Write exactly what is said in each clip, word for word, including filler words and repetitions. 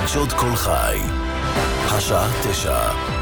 חדשות כל חי, השעה תשע.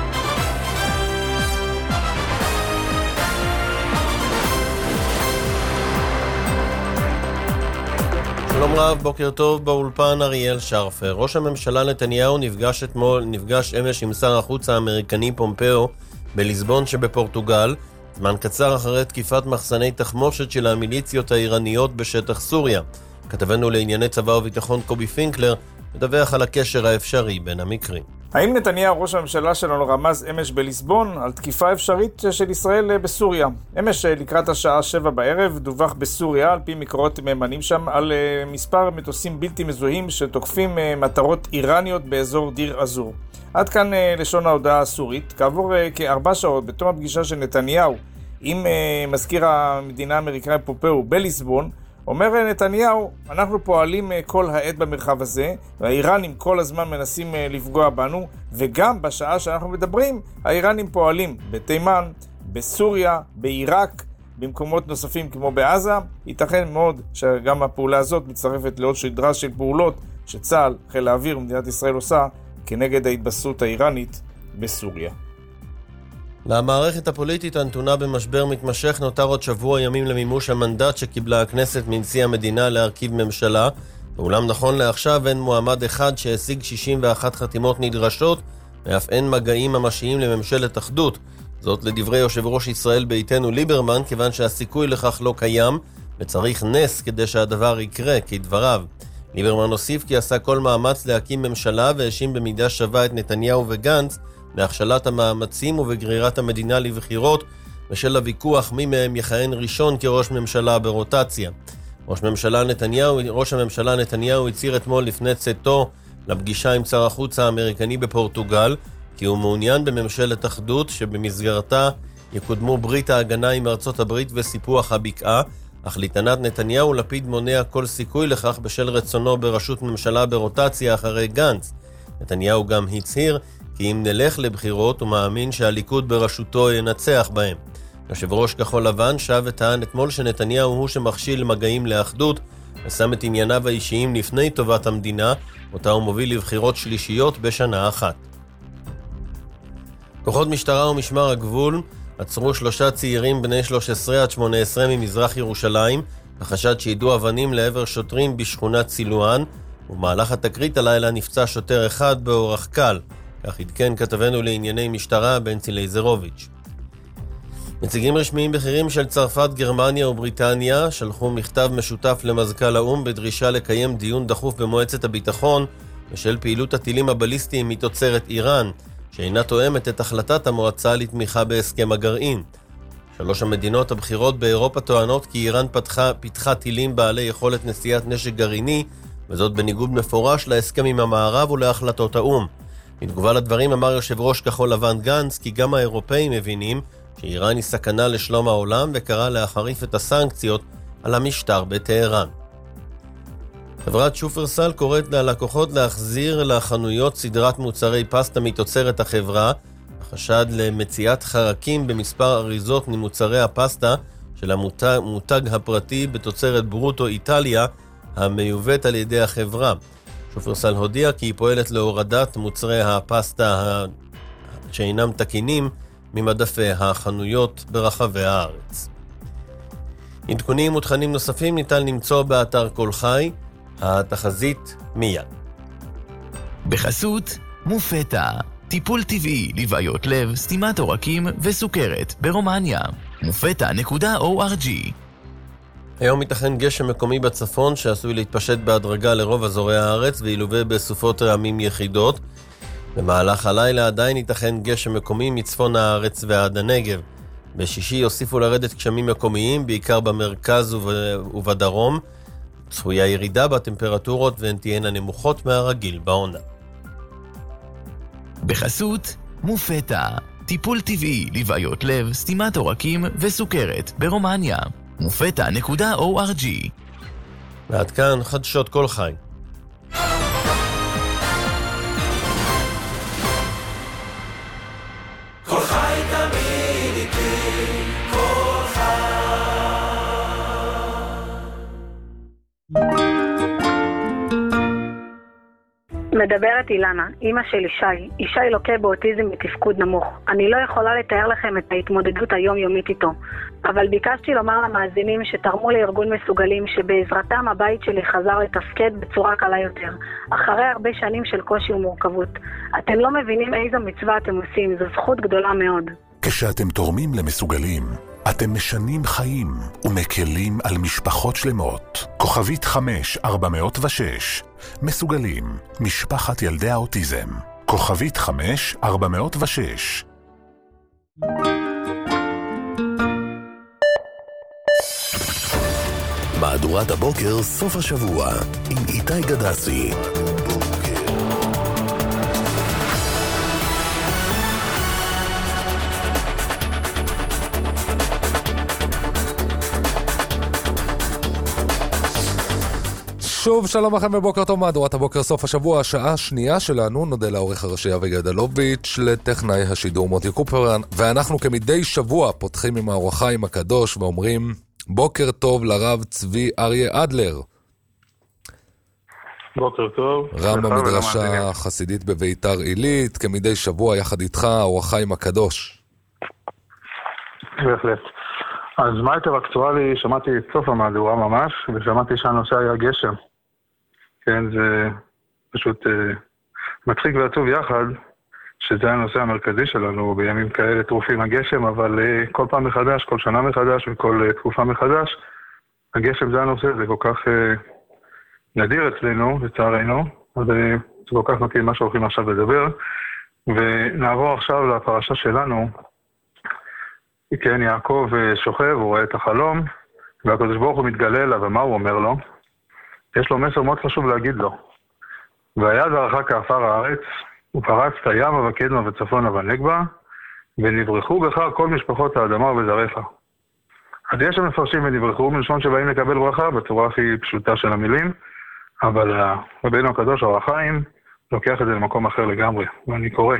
שלום רב, בוקר טוב, באולפן אריאל שרפר. ראש הממשלה נתניהו נפגש אתמול, נפגש אמש עם שר החוץ האמריקני פומפאו בליסבון שבפורטוגל, זמן קצר אחרי תקיפת מחסני תחמושת של המיליציות האיראניות בשטח סוריה. כתבנו לענייני צבא וביטחון קובי פינקלר מדווח על הקשר האפשרי בין המקרים. האם נתניהו ראש הממשלה שלנו רמז אמש בליסבון על תקיפה אפשרית של ישראל בסוריה? אמש לקראת השעה שבע בערב דווח בסוריה על פי מקורות מהימנים שם על מספר מטוסים בלתי מזוהים שתוקפים מטרות איראניות באזור דיר אזור. עד כאן לשון ההודעה הסורית. כעבור כארבע שעות בתום הפגישה של נתניהו עם מזכיר המדינה האמריקאי פומפאו בליסבון, אומר נתניהו, אנחנו פועלים כל העת במרחב הזה, והאיראנים כל הזמן מנסים לפגוע בנו, וגם בשעה שאנחנו מדברים, האיראנים פועלים בתימן, בסוריה, בעיראק, במקומות נוספים כמו בעזה. ייתכן מאוד שגם הפעולה הזאת מצטרפת לעוד שדרה של פעולות שצה"ל, חיל האוויר ומדינת ישראל עושה כנגד ההתבססות האיראנית בסוריה. למערכת הפוליטית הנתונה במשבר מתמשך נותר עוד שבוע ימים למימוש המנדט שקיבלה הכנסת מנשיא המדינה להרכיב ממשלה, ואולם נכון לעכשיו אין מועמד אחד שהשיג שישים ואחת חתימות נדרשות, ואף אין מגעים ממשיים לממשלת אחדות. זאת לדברי יושב ראש ישראל ביתנו ליברמן, כיוון שהסיכוי לכך לא קיים, וצריך נס כדי שהדבר יקרה, כדבריו. ליברמן הוסיף כי עשה כל מאמץ להקים ממשלה, והאשים במידה שווה את נתניהו וגנץ להכשלת המאמצים ובגרירת המדינה לבחירות בשל הוויכוח מי מהם יכהן ראשון כראש ממשלה ברוטציה. ראש ממשלה נתניהו, ראש הממשלה נתניהו הצהיר אתמול לפני צאתו לפגישה עם שר החוץ האמריקני בפורטוגל כי הוא מעוניין בממשלת אחדות שבמסגרתה יקודמו ברית ההגנה עם ארצות הברית וסיפוח הבקעה, אך לטענת נתניהו לפיד מונע כל סיכוי לכך בשל רצונו בראשות ממשלה ברוטציה אחרי גנץ. נתניהו גם הצהיר כי אם נלך לבחירות הוא מאמין שהליכוד בראשותו ינצח בהם. יושב ראש כחול לבן שב וטען אתמול שנתניהו הוא שמכשיל מגעים לאחדות ושם את ענייניו האישיים לפני טובת המדינה, אותה הוא מוביל לבחירות שלישיות בשנה אחת. כוחות משטרה ומשמר הגבול עצרו שלושה צעירים בני שלוש עשרה עד שמונה עשרה ממזרח ירושלים בחשד שידעו אבנים לעבר שוטרים בשכונת סילואן, ובמהלך התקרית הלילה נפצע שוטר אחד באורח קל. כך עדכן כתבנו לענייני משטרה בנצי לייזרוביץ'. נציגים רשמיים בכירים של צרפת, גרמניה ובריטניה שלחו מכתב משותף למזכ"ל האו"ם בדרישה לקיים דיון דחוף במועצת הביטחון בשל פעילות הטילים הבליסטיים מתוצרת איראן, שאינה תואמת את החלטת המועצה לתמיכה בהסכם הגרעין. שלוש המדינות הבכירות באירופה טוענות כי איראן פתחה, פיתחה טילים בעלי יכולת נשיאת נשק גרעיני, וזאת בניגוד מפורש להסכם עם המערב ולהחלטות האו"ם. בתגובה לדברים אמר יושב ראש כחול לבן גנץ כי גם האירופאים מבינים שאיראן היא סכנה לשלום העולם, וקרא להחריף את הסנקציות על המשטר בטהרן. חברת שופרסל קוראת ללקוחות להחזיר לחנויות סדרת מוצרי פסטה מתוצרת החברה, בחשד למציאת חרקים במספר אריזות ממוצרי הפסטה של המותג הפרטי בתוצרת ברוטו איטליה המיובאת על ידי החברה. שופרסל הודיע כי היא פועלת להורדת מוצרי הפסטה שאינם תקינים ממדפי החנויות ברחבי הארץ. עדכונים ותכנים נוספים ניתן למצוא באתר כל חי. התחזית מיד. בחסות מופטה, טיפול טבעי לבעיות לב, סתימת עורקים וסוכרת ברומניה. מופטה נקודה או אר ג'י. היום ייתכן גשם מקומי בצפון שעשוי להתפשט בהדרגה לרוב אזורי הארץ וילווה בסופות רעמים יחידות. במהלך הלילה עדיין ייתכן גשם מקומי מצפון הארץ ועד הנגב. בשישי יוסיפו לרדת גשמים מקומיים בעיקר במרכז ובדרום. צפויה ירידה בטמפרטורות והן תהיינה נמוכות מהרגיל בעונה. בחסות מופטה, טיפול טבעי לבעיות לב, סתימת עורקים וסוכרת ברומניה. מופטה נקודה או אר ג'י. ועד כאן חדשות כל חי. כל חי תמיד איתי, כל חי. מדברת אילנה, אמא של ישי. ישי לוקה באוטיזם בתפקוד נמוך. אני לא יכולה לתאר לכם את ההתמודדות היומיומית איתו. אבל ביקשתי לומר למאזינים שתרמו לארגון מסוגלים שבעזרתם הבית שלי חזר לתפקד בצורה קלה יותר. אחרי הרבה שנים של קושי ומורכבות. אתם לא מבינים איזו מצווה אתם עושים, זו זכות גדולה מאוד. כשאתם תורמים למסוגלים, אתם משנים חיים ומקלים על משפחות שלמות. כוכבית חמש ארבע מאות ושש. מסוגלים, משפחת ילדי האוטיזם. כוכבית חמש ארבע מאות ושש. מהדורת הבוקר סוף השבוע עם איתי גדסי. שוב, שלום לכם ובוקר טוב, מהדורת הבוקר סוף השבוע, השעה השנייה שלנו. נודה לעורך הראשי אבי גדלוביץ', לטכנאי השידור מוטי קופר, ואנחנו כמדי שבוע פותחים עם האור החיים הקדוש ואומרים בוקר טוב לרב צבי אריה אדלר. בוקר טוב. רב במדרשה חסידית בביתר עילית, כמדי שבוע יחד איתך האור החיים הקדוש. בהחלט. אז מה יותר אקטואלי? שמעתי את סוף המהדורה ממש, ושמעתי שהנושא היה גשם. כן, זה פשוט אה, מצחיק ועצוב יחד, שזה הנושא המרכזי שלנו בימים כאלה טרופים הגשם, אבל אה, כל פעם מחדש, כל שנה מחדש וכל אה, תקופה מחדש, הגשם זה הנושא, זה כל כך אה, נדיר אצלנו, לצערנו, אז אה, זה כל כך מתאים מה שהולכים עכשיו לדבר, ונעבור עכשיו לפרשה שלנו. כן, יעקב שוכב, הוא רואה את החלום, והקדוש ברוך הוא מתגלה אליו, ומה הוא אומר לו? יש לו מסר מאוד חשוב להגיד לו. והיה זרעך כעפר הארץ, ופרצת ימה וקדמה וצפונה ונגבה, ונברחו בך כל משפחות האדמה ובזרעך. אז יש המפרשים ונברחו מלשון שבאים לקבל ברכה בצורה הכי פשוטה של המילים, אבל רבינו הקדוש האור החיים לוקח את זה למקום אחר לגמרי, ואני קורא.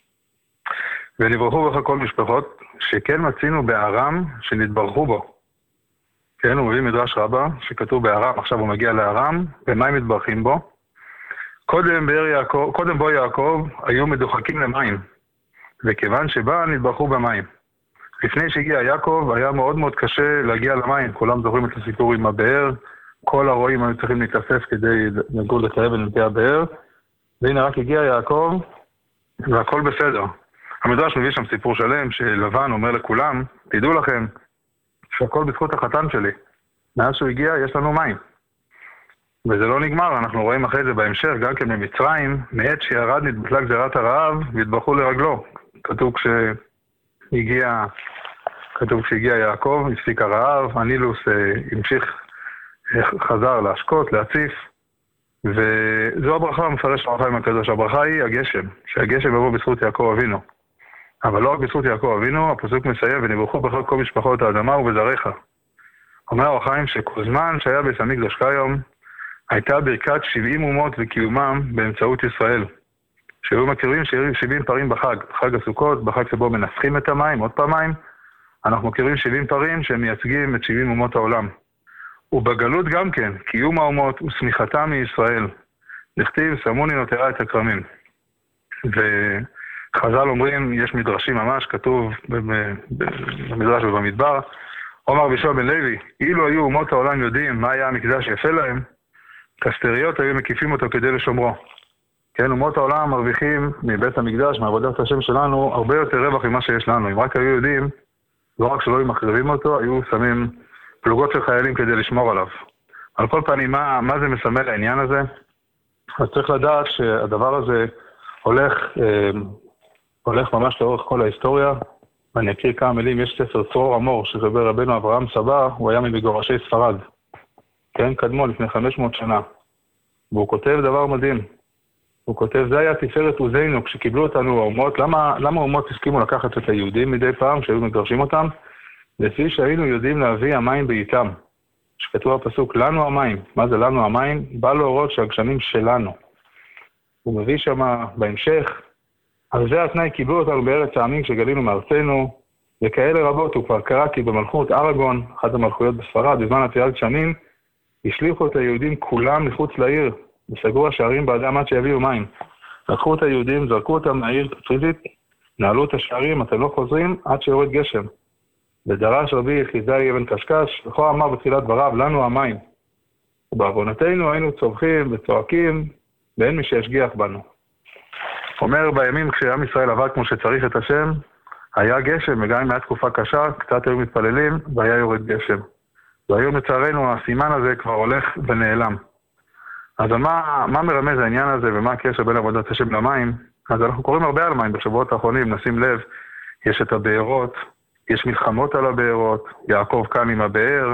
ונברחו בך כל משפחות, שכן מצינו בארם שנתברכו בו. כן, הוא מביא מדרש רבה, שכתוב בארם, עכשיו הוא מגיע לארם, ומה הם מתברכים בו? קודם, באר יעקב, קודם בו יעקב היו מדוחקים למים, וכיוון שבא נתברכו במים. לפני שהגיע יעקב היה מאוד מאוד קשה להגיע למים, כולם זוכרים את הסיפור עם הבאר, כל הרועים היו צריכים להתאסף כדי לגור לקרב ולנטי הבאר, והנה רק הגיע יעקב, והכל בסדר. המדרש מביא שם סיפור שלם שלבן אומר לכולם, תדעו לכם שהכל בזכות החתן שלי. מאז שהוא הגיע יש לנו מים. וזה לא נגמר, אנחנו רואים אחרי זה בהמשך, גם כן במצרים, מעת שירד נתבטלה גזירת הרעב, והתברכו לרגלו. כתוב כשהגיע, כתוב כשהגיע יעקב, הפסיק הרעב, הנילוס המשיך, חזר להשקות, להציף, וזו הברכה המפרש של החיים הקדוש. הברכה היא הגשם, שהגשם יבוא בזכות יעקב אבינו. אבל לא רק בזכות יעקב אבינו, הפסוק מסיים, ונברכו בך כל משפחות האדמה ובזרעך. אומר האור החיים שכל זמן שהיה בית המקדש כיום, הייתה ברכת שבעים אומות וקיומם באמצעות ישראל. שהיו מכירים שבעים פרים בחג, בחג הסוכות, בחג שבו מנסחים את המים, עוד פעמיים, אנחנו מכירים שבעים פרים שהם מייצגים את שבעים אומות העולם. ובגלות גם כן, קיום האומות וסמיכתם מישראל. נכתיב, שמוני נותרה את הכרמים. וחז"ל אומרים, יש מדרשים ממש, כתוב במדרש ובמדבר, אומר בישוע בן לוי, אילו היו אומות העולם יודעים מה היה המקדש יפה להם, קסטריות היו מקיפים אותו כדי לשומרו. כן, אומות העולם מרוויחים מבית המקדש, מעבודת השם שלנו, הרבה יותר רווח ממה שיש לנו. אם רק היו יודעים, לא רק שלא היו מחריבים אותו, היו שמים פלוגות של חיילים כדי לשמור עליו. על כל פנים, מה, מה זה מסמל העניין הזה? אז צריך לדעת שהדבר הזה הולך, אה, הולך ממש לאורך כל ההיסטוריה. ואני אקריא כמה מילים, יש ספר צרור המור, שזה ברבנו אברהם סבא, הוא היה ממגורשי ספרד. כן, קדמו לפני חמש מאות שנה. והוא כותב דבר מדהים. הוא כותב, זה היה תפארת עוזנו, כשקיבלו אותנו האומות, למה, למה האומות הסכימו לקחת את היהודים מדי פעם, שהיו מגרשים אותם? לפי שהיינו יודעים להביא המים בעיתם. שכתוב הפסוק, לנו המים. מה זה לנו המים? בא להורות שהגשמים שלנו. הוא מביא שם בהמשך, על זה התנאי קיבלו אותנו בארץ העמים כשגלינו מארצנו, וכאלה רבות הוא כבר קרא כי במלכות ארגון, אחת המלכויות בספרד, בזמן עתירת שנים, השליחו את היהודים כולם מחוץ לעיר, וסגרו השערים באדם עד שיביאו מים. לקחו את היהודים, זרקו אותם מהעיר פריזית, נעלו את השערים, אתם לא חוזרים עד שיורד גשם. ודרש רבי יחזקאל אבן קשקש, וכה אמר בתחילת דבריו, לנו המים. ובעוונותינו היינו צורכים וצועקים, ואין מי שישגיח בנו. אומר בימים כשעם ישראל עבד כמו שצריך את השם, היה גשם, וגם אם הייתה תקופה קשה, קצת היו מתפללים, והיה יורד גשם. והיום לצערנו הסימן הזה כבר הולך ונעלם. אז מה, מה מרמז העניין הזה ומה הקשר בין עבודת השם למים? אז אנחנו קוראים הרבה על מים בשבועות האחרונים, נשים לב, יש את הבארות, יש מלחמות על הבארות, יעקב קם עם הבאר.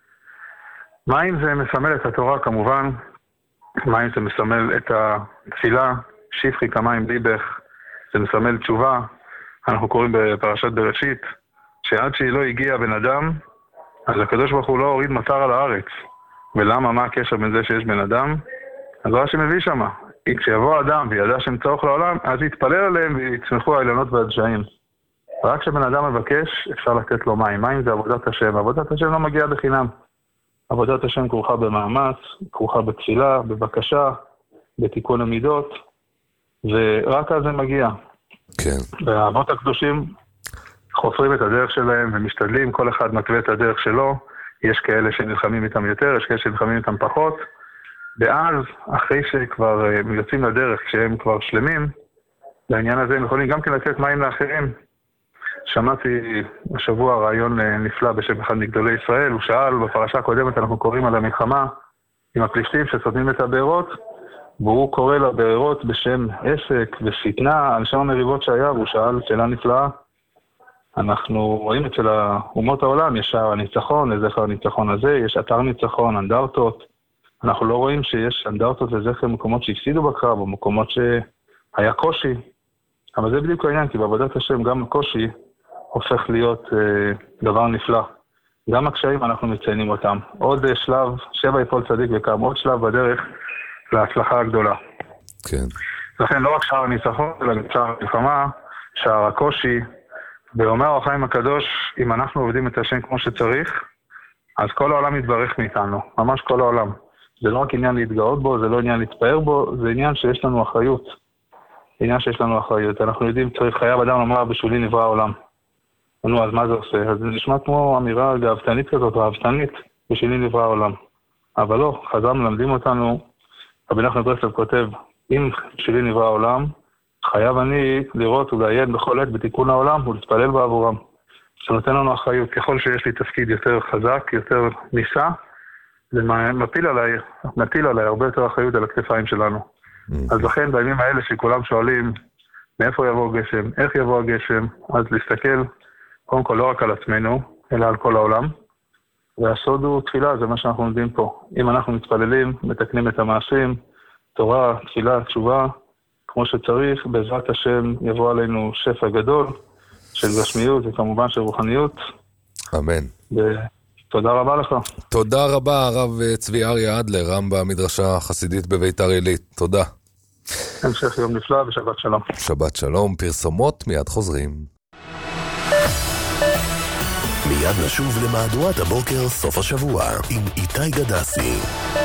מים זה מסמל את התורה כמובן, מים זה מסמל את התפילה, שפכי כמים ליבך, זה מסמל תשובה. אנחנו קוראים בפרשת בראשית, שעד שהיא לא הגיעה בן אדם, אז הקדוש ברוך הוא לא הוריד מטר על הארץ. ולמה, מה הקשר בין זה שיש בן אדם? אז רש"י מביא שמה, כשיבוא אדם וידע שהם צורך לעולם, אז יתפלל עליהם ויצמחו האילנות והדשאים. רק כשבן אדם מבקש, אפשר לתת לו מים. מים זה עבודת השם. עבודת השם לא מגיעה בחינם. עבודת השם כרוכה במאמץ, כרוכה בתפילה, בבקשה, בתיקון המידות, ורק אז זה מגיע. כן. והאבות הקדושים חופרים את הדרך שלהם ומשתדלים, כל אחד מקווה את הדרך שלו. יש כאלה שנלחמים איתם יותר, יש כאלה שנלחמים איתם פחות. ואז, אחרי שכבר יוצאים לדרך, כשהם כבר שלמים, בעניין הזה הם יכולים גם כן לתת מים לאחרים. שמעתי השבוע רעיון נפלא בשם אחד מגדולי ישראל, הוא שאל, בפרשה הקודמת אנחנו קוראים על המלחמה עם הפלישתים שסותמים את הבארות, והוא קורא לבארות בשם עסק ושטנה, על שם המריבות שהיה, והוא שאל שאלה נפלאה. אנחנו רואים אצל אומות העולם, יש שער הניצחון, לזכר הניצחון הזה, יש אתר ניצחון, אנדרטות. אנחנו לא רואים שיש אנדרטות לזכר מקומות שהפסידו בקרב, או מקומות שהיה קושי. אבל זה בדיוק העניין, כי בעבודת השם גם הקושי הופך להיות אה, דבר נפלא. גם הקשיים אנחנו מציינים אותם. עוד אה, שלב, שבע יפול צדיק וקם, עוד שלב בדרך להצלחה הגדולה. כן. לכן לא רק שער הניצחון, אלא גם שער המלחמה, שער הקושי. ואומר האור החיים הקדוש, אם אנחנו עובדים את השם כמו שצריך, אז כל העולם יתברך מאיתנו, ממש כל העולם. זה לא רק עניין להתגאות בו, זה לא עניין להתפאר בו, זה עניין שיש לנו אחריות. עניין שיש לנו אחריות. אנחנו יודעים, צריך חייב אדם לומר, בשולי נברא העולם. נו, אז מה זה עושה? אז זה נשמע כמו אמירה גאוותנית כזאת, רהבתנית, בשולי נברא העולם. אבל לא, חז"ל מלמדים אותנו, רבי נחמן מברסלב כותב, אם בשולי נברא העולם, חייב אני לראות ולעיין בכל עת בתיקון העולם ולהתפלל בעבורם. זה נותן לנו אחריות. ככל שיש לי תפקיד יותר חזק, יותר ניסה, זה מפיל עליי, מטיל עליי הרבה יותר אחריות על הכתפיים שלנו. אז לכן בימים האלה שכולם שואלים מאיפה יבוא גשם, איך יבוא הגשם, אז להסתכל קודם כל לא רק על עצמנו, אלא על כל העולם. והסוד הוא תפילה, זה מה שאנחנו לומדים פה. אם אנחנו מתפללים, מתקנים את המעשים, תורה, תפילה, תשובה, כמו שצריך, בעזרת השם יבוא עלינו שפע גדול של גשמיות וכמובן של רוחניות. אמן. ותודה רבה לך. תודה רבה, הרב צבי אריה אדלר, רם במדרשה החסידית בביתר עילית. תודה. המשך יום נפלא ושבת שלום. שבת שלום, פרסומות, מיד חוזרים. מיד נשוב למהדורת הבוקר סוף השבוע עם איתי גדסי.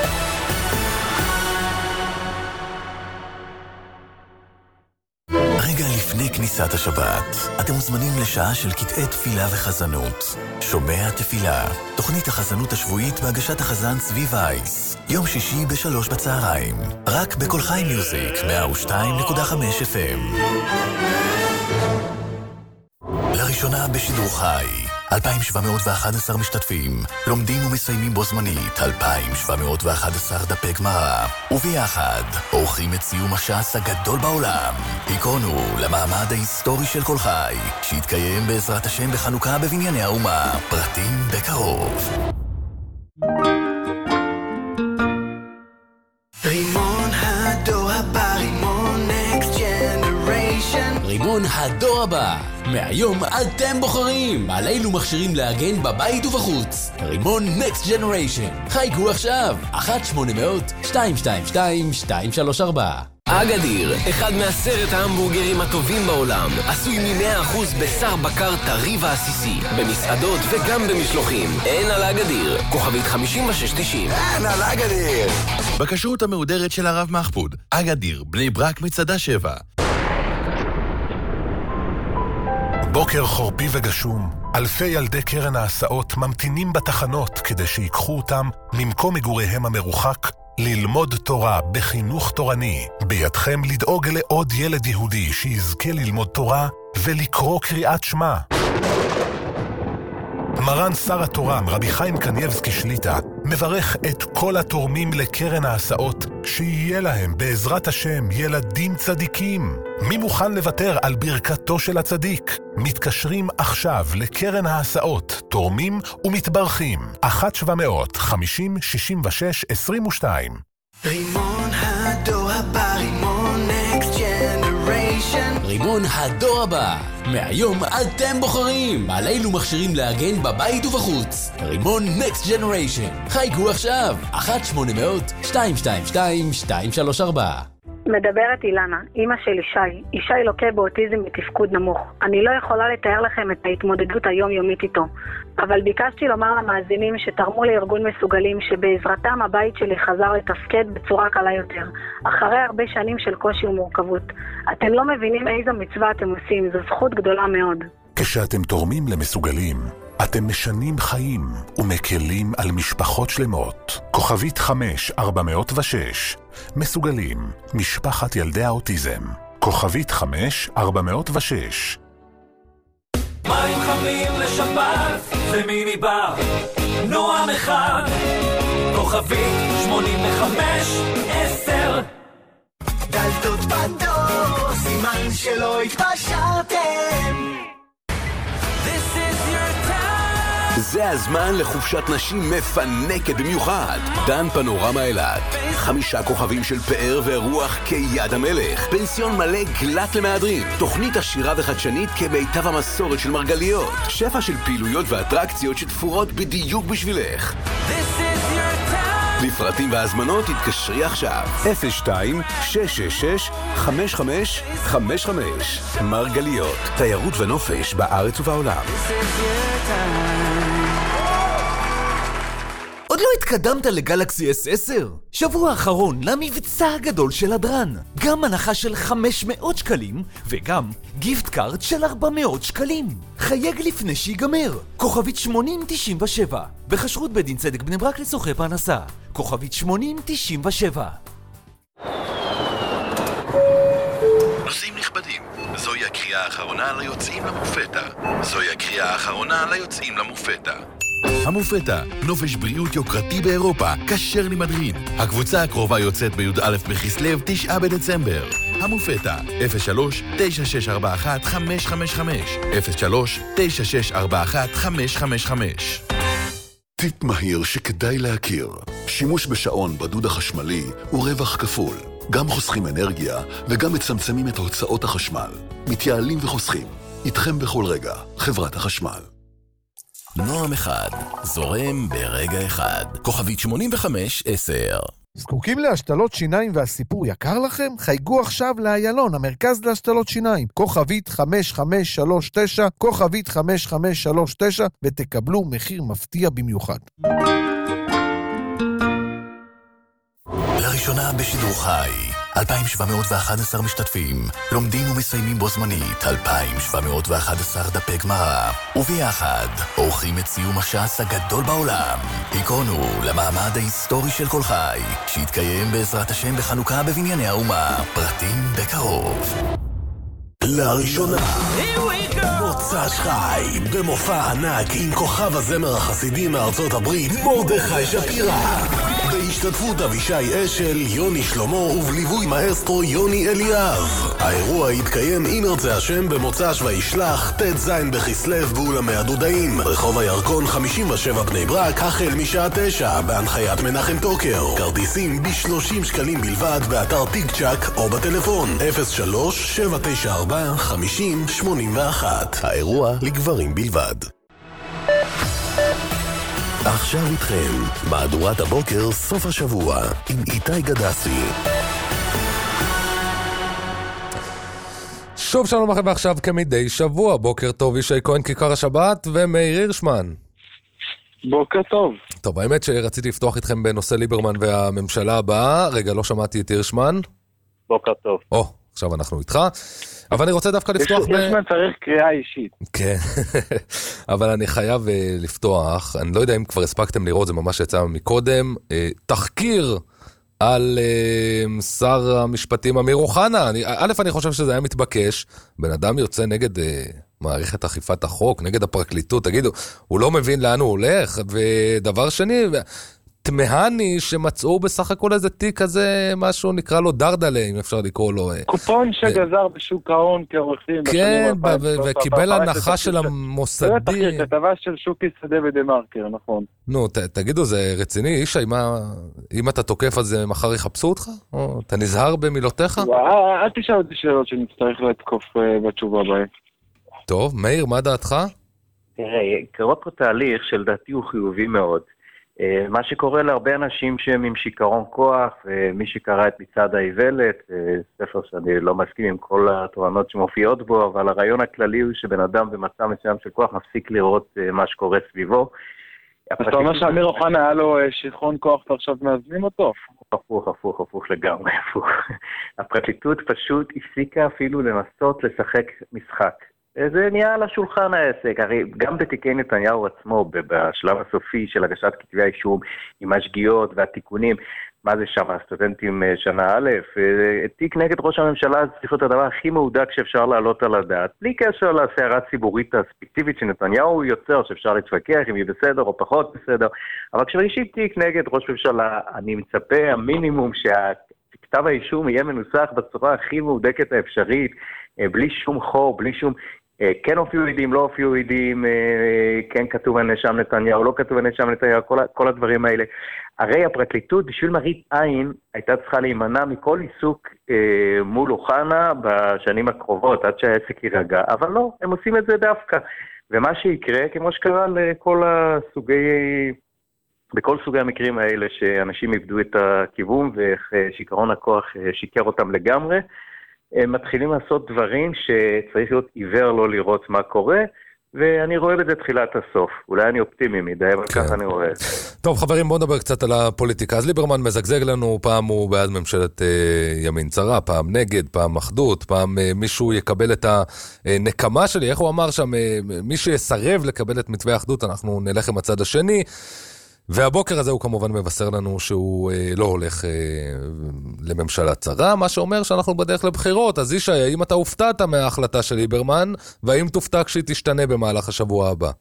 רגע לפני כניסת השבת, אתם מוזמנים לשעה של קטעי תפילה וחזנות. שומע תפילה, תוכנית החזנות השבועית בהגשת החזן צבי וייס. יום שישי בשלוש בצהריים, רק בכל חי מיוזיק, מאה ושתיים נקודה חמש אף אם. לראשונה בשידור חי, אלפיים שבע מאות ואחת עשרה משתתפים, לומדים ומסיימים בו זמנית אלפיים שבע מאות ואחת עשרה דפי גמרא, וביחד עורכים את סיום הש"ס הגדול בעולם. היכונו למעמד ההיסטורי של כל חי, שיתקיים בעזרת השם בחנוכה בבנייני האומה. פרטים בקרוב. רימון הדור הבא, רימון נקסט ג'נריישן. רימון הדור הבא, מהיום אתם בוחרים על אילו מכשירים להגן בבית ובחוץ. רימון נקסט ג'נריישן, חייגו עכשיו אחת שמונה מאות שתיים שתיים שתיים שתיים שלוש ארבע. אגדיר, אחד מעשרת ההמבורגרים הטובים בעולם, עשוי מ-מאה אחוז בשר בקר טרי ועסיסי, במסעדות וגם במשלוחים. אין על אגדיר, כוכבית חמישים ושש תשעים. אין על אגדיר. בכשרות המהודרת של הרב מחפוד, אגדיר, בני ברק מצדה שבע. בוקר חורפי וגשום, אלפי ילדי קרן ההסעות ממתינים בתחנות כדי שיקחו אותם ממקום מגוריהם המרוחק ללמוד תורה בחינוך תורני. בידכם לדאוג לעוד ילד יהודי שיזכה ללמוד תורה ולקרוא קריאת שמע. מרן שר התורה, רבי חיים קניבסקי שליטה, מברך את כל התורמים לקרן ההסעות, שיהיה להם בעזרת השם ילדים צדיקים. מי מוכן לוותר על ברכתו של הצדיק? מתקשרים עכשיו לקרן ההסעות, תורמים ומתברכים. אחת שבע מאות חמישים שישים ושש עשרים ושתיים. רימון הדור הבא, רימון נקסט ג'נריישן. רימון הדור הבא. מהיום אתם בוחרים על אילו מכשירים להגן בבית ובחוץ. רימון נקסט ג'נריישן. חייגו עכשיו. אחת שמונה מאות שתיים שתיים שתיים שתיים שלוש ארבע. מדברת אילנה, אמא של ישי. ישי לוקה באוטיזם בתפקוד נמוך. אני לא יכולה לתאר לכם את ההתמודדות היומיומית איתו. אבל ביקשתי לומר למאזינים שתרמו לארגון מסוגלים שבעזרתם הבית שלי חזר לתפקד בצורה קלה יותר. אחרי הרבה שנים של קושי ומורכבות. אתם לא מבינים איזו מצווה אתם עושים, זו זכות גדולה מאוד. כשאתם תורמים למסוגלים, אתם משנים חיים ומקלים על משפחות שלמות. כוכבית חמש ארבע מאות ושש. מסוגלים, משפחת ילדי האוטיזם. כוכבית חמש ארבע מאות ושש. מים חמים לשבת זה מיני בר נועם אחד כוכבית שמונים וחמש עשר. דלתות בדור, סימן שלא התפשרתם. זה הזמן לחופשת נשים מפנקת במיוחד. דן פנורמה אילת. חמישה כוכבים של פאר ורוח כיד המלך. פנסיון מלא גלת למהדרין. תוכנית עשירה וחדשנית כמיטב המסורת של מרגליות. שפע של פעילויות ואטרקציות שתפורות בדיוק בשבילך. לפרטים והזמנות תתקשרי עכשיו. אפס שתיים שש שש שש חמש חמש חמש חמש. מרגליות. תיירות ונופש בארץ ובעולם. עוד לא התקדמת לגלקסי אס עשר? שבוע האחרון למבצע הגדול של הדרן. גם הנחה של חמש מאות שקלים, וגם גיפט קארד של ארבע מאות שקלים. חייג לפני שיגמר. כוכבית שמונים תשעים ושבע. בחשרות בית דין צדק בני ברק לצורכי פרנסה. כוכבית שמונים תשעים ושבע. נוסעים נכבדים, זוהי הקריאה האחרונה ליוצאים למופתה. זוהי הקריאה האחרונה ליוצאים למופתה. המופתה, נופש בריאות יוקרתי באירופה, כשר למדריד. הקבוצה הקרובה יוצאת בי"א בכסלו, תשעה בדצמבר. המופתה, אפס שלוש תשע שש ארבע אחת חמש חמש חמש, אפס שלוש תשע שש ארבע אחת חמש חמש חמש. טיפ מהיר שכדאי להכיר. שימוש בשעון בדוד החשמלי הוא רווח כפול. גם חוסכים אנרגיה וגם מצמצמים את הוצאות החשמל. מתייעלים וחוסכים. איתכם בכל רגע, חברת החשמל. נועם אחד, זורם ברגע אחד. כוכבית שמונים וחמש עשר. זקוקים להשתלות שיניים והסיפור יקר לכם? חייגו עכשיו לאיילון, המרכז להשתלות שיניים. כוכבית חמש חמש שלוש תשע, כוכבית חמש חמש שלוש תשע, ותקבלו מחיר מפתיע במיוחד. לראשונה בשידור חי, אלפיים שבע מאות ואחת עשרה משתתפים, לומדים ומסיימים בו זמנית אלפיים שבע מאות ואחת עשרה דפי גמרא, וביחד עורכים את סיום הש"ס הגדול בעולם. היכונו למעמד ההיסטורי של כל חי, שיתקיים בעזרת השם בחנוכה בבנייני האומה. פרטים בקרוב. לראשונה מוצ"ש חי במופע ענק עם כוכב הזמר החסידי מארצות הברית מרדכי שפירא, בהשתתפות אבישי אשל, יוני שלמה ובליווי מאסטרו יוני אליאב. האירוע יתקיים אם ירצה השם במוצ"ש וישלח ט"ז בכסלו באולמי הדודאים, רחוב הירקון חמישים ושבע בני ברק, החל משעה תשע, בהנחיית מנחם טוקר. כרטיסים ב-שלושים שקלים בלבד באתר טיק צ'ק או בטלפון אפס שלוש שבע תשע ארבע חמישים שמונים ואחת. האירוע לגברים בלבד. עכשיו איתכם, מהדורת הבוקר סוף השבוע עם איתי גדסי. שוב שלום לכם ועכשיו כמדי שבוע, בוקר טוב ישי כהן כיכר השבת ומאיר הירשמן. בוקר טוב. טוב, האמת שרציתי לפתוח איתכם בנושא ליברמן והממשלה הבאה. רגע, לא שמעתי את הירשמן. בוקר טוב. או, עכשיו אנחנו איתך. אבל אני רוצה דווקא לפתוח... הירשמן צריך קריאה אישית. כן, אבל אני חייב לפתוח, אני לא יודע אם כבר הספקתם לראות, זה ממש יצא מקודם, תחקיר על uh, שר המשפטים אמיר אוחנה. אני, א', אני חושב שזה היה מתבקש. בן אדם יוצא נגד uh, מערכת אכיפת החוק, נגד הפרקליטות, תגידו, הוא לא מבין לאן הוא הולך. ודבר שני, תמהני שמצאו בסך הכל איזה תיק כזה, משהו נקרא לו דרדלה, אם אפשר לקרוא לו. קופון שגזר בשוק ההון כעורך דין. כן, וקיבל הנחה של המוסדי. זה תחקיר, כתבה של שוקי שדה ודה-מרקר, נכון. נו, תגידו, זה רציני, אישי, אם אתה תוקף אז מחר יחפשו אותך? או אתה נזהר במילותיך? אל תשאל אותי שאלות שנצטרך לתקוף בתשובה הבאה. טוב, מאיר, מה דעתך? תראה, קרה פה תהליך שלדעתי הוא חיובי מאוד. מה שקורה להרבה אנשים שהם עם שיקרון כוח, מי שקרא את מצעד האיוולת, ספר שאני לא מסכים עם כל התואנות שמופיעות בו, אבל הרעיון הכללי הוא שבן אדם במצב מסוים של כוח מפסיק לראות מה שקורה סביבו. אתה אומר שאמיר אוחנה היה לו שכרון כוח ועכשיו מאזנים אותו? הפוך, הפוך, הפוך לגמרי, הפוך. הפרקליטות פשוט הפסיקה אפילו לנסות לשחק משחק. זה נהיה על השולחן העסק, הרי גם בתיקי נתניהו עצמו, בשלב הסופי של הגשת כתבי האישום, עם השגיאות והתיקונים, מה זה שם, הסטודנטים שנה א', תיק נגד ראש הממשלה זה צריך להיות הדבר הכי מהודק שאפשר לעלות על הדעת, בלי קשר לסערה הציבורית הספקטיבית שנתניהו יוצר, שאפשר להתווכח אם היא בסדר או פחות בסדר, אבל כשמגישים תיק נגד ראש הממשלה, אני מצפה המינימום שהכתב האישום יהיה מנוסח בצורה הכי מהודקת האפשרית, בלי שום חור, בלי שום... כן הופיעו עדים, לא הופיעו עדים, כן כתוב הנאשם נתניהו, לא כתוב הנאשם נתניהו, כל, כל הדברים האלה. הרי הפרקליטות בשביל מראית עין הייתה צריכה להימנע מכל עיסוק אה, מול אוחנה בשנים הקרובות, עד שהעסק יירגע, אבל לא, הם עושים את זה דווקא. ומה שיקרה, כמו שקרה לכל הסוגי, בכל סוגי המקרים האלה, שאנשים איבדו את הכיוון ושיקרון הכוח שיקר אותם לגמרי, הם מתחילים לעשות דברים שצריך להיות עיוור לא לראות מה קורה, ואני רואה בזה תחילת הסוף. אולי אני אופטימי מדי, אבל כן. ככה אני רואה. טוב, חברים, בואו נדבר קצת על הפוליטיקה. אז ליברמן מזגזג לנו, פעם הוא בעד ממשלת אה, ימין צרה, פעם נגד, פעם אחדות, פעם אה, מישהו יקבל את הנקמה שלי. איך הוא אמר שם, אה, מי שיסרב לקבל את מתווה האחדות, אנחנו נלך עם הצד השני. והבוקר הזה הוא כמובן מבשר לנו שהוא אה, לא הולך אה, לממשלה צרה, מה שאומר שאנחנו בדרך לבחירות. אז אישי, האם אתה הופתעת מההחלטה של ליברמן, והאם תופתע כשהיא תשתנה במהלך השבוע הבא?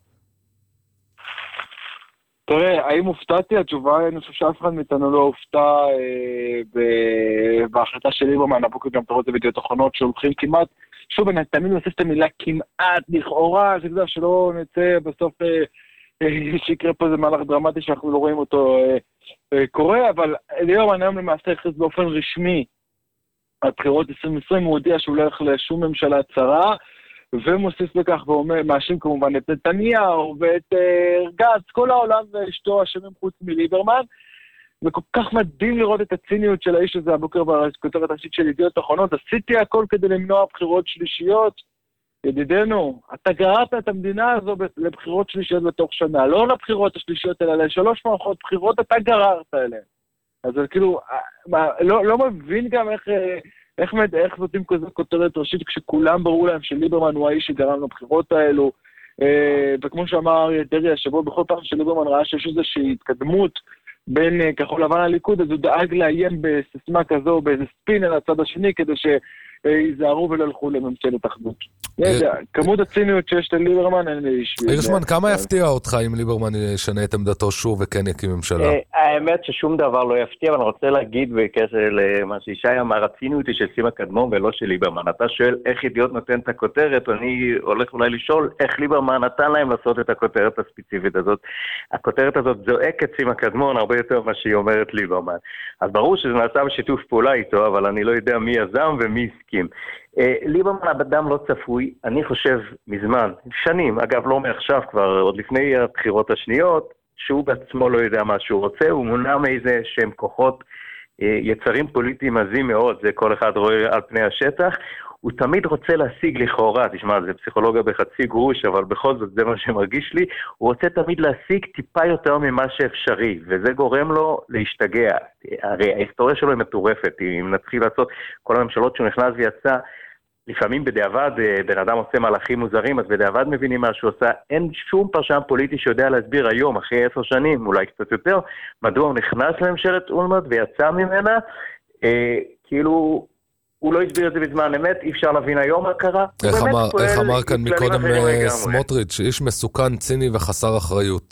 תראה, האם הופתעתי? התשובה, אני חושב שאף אחד מאיתנו לא הופתע אה, ב- בהחלטה של ליברמן. הבוקר גם תראו את זה בידיעות אחרונות שהולכים כמעט, שוב, אני תמיד נוסף את המילה כמעט, לכאורה, שזה שלא נצא בסוף... אה, שיקרה פה זה מהלך דרמטי שאנחנו לא רואים אותו אה, אה, קורה, אבל ליברמן היום למעשה הכריז באופן רשמי הבחירות עשרים עשרים, הוא הודיע שהוא לא הולך לשום ממשלה צרה, ומוסיף בכך ואומר, מאשים כמובן את נתניהו ואת אה, גץ, כל העולם ואשתו אשמים חוץ מליברמן, וכל כך מדהים לראות את הציניות של האיש הזה הבוקר בכותרת הראשית של ידיעות אחרונות. עשיתי הכל כדי למנוע בחירות שלישיות. ידידנו, אתה גררת את המדינה הזו לבחירות שלישיות בתוך שנה, לא לבחירות השלישיות אלא לשלוש מערכות בחירות אתה גררת אליהן. אז כאילו, מה, לא, לא מבין גם איך, איך, איך, איך נותנים כזה כותרת ראשית כשכולם ברור להם שליברמן הוא האיש שגרם לבחירות האלו, וכמו שאמר דרעי השבוע, בכל פעם שליברמן ראה שיש איזושהי התקדמות בין כחול לבן לליכוד, אז הוא דאג לאיים בסיסמה כזו, באיזה ספין על הצד השני, כדי ש... ייזהרו וללכו לממשלת אחדות. כמות הציניות שיש לליברמן אין לי איש. הירשמן, כמה יפתיע אותך אם ליברמן ישנה את עמדתו שוב וכן יקים ממשלה? האמת ששום דבר לא יפתיע, אבל אני רוצה להגיד בקשר למה שישי אמר, הציניות היא של סימה קדמון ולא של ליברמן. אתה שואל איך ידיעות נותן את הכותרת, אני הולך אולי לשאול איך ליברמן נתן להם לעשות את הכותרת הספציפית הזאת. הכותרת הזאת זועקת סימה קדמון הרבה יותר מה שהיא אומרת ליברמן. אז ברור שזה נעשה בשיתוף פעולה איתו, אבל אני לא יודע מי יזם ומי הסכים. ליברמן אדם לא צפוי, אני חושב מזמן, שנים, אגב לא מעכשיו כבר, עוד לפני הבחירות השניות, שהוא בעצמו לא יודע מה שהוא רוצה, הוא מונע מאיזה שהם כוחות יצרים פוליטיים עזים מאוד, זה כל אחד רואה על פני השטח, הוא תמיד רוצה להשיג לכאורה, תשמע, זה פסיכולוגיה בחצי גרוש, אבל בכל זאת זה מה שמרגיש לי, הוא רוצה תמיד להשיג טיפה יותר ממה שאפשרי, וזה גורם לו להשתגע. הרי ההיסטוריה שלו היא מטורפת, אם נתחיל לעשות כל הממשלות שהוא נכנס ויצא, לפעמים בדיעבד בן אדם עושה מהלכים מוזרים, אז בדיעבד מבינים מה שהוא עושה. אין שום פרשן פוליטי שיודע להסביר היום, אחרי עשר שנים, אולי קצת יותר, מדוע הוא נכנס לממשלת אולמרט ויצא ממנה, אה, כאילו, הוא לא הסביר את זה בזמן אמת, אי אפשר להבין היום מה קרה. איך אמר, איך אמר כאן מקודם סמוטריץ', איש מסוכן, ציני וחסר אחריות.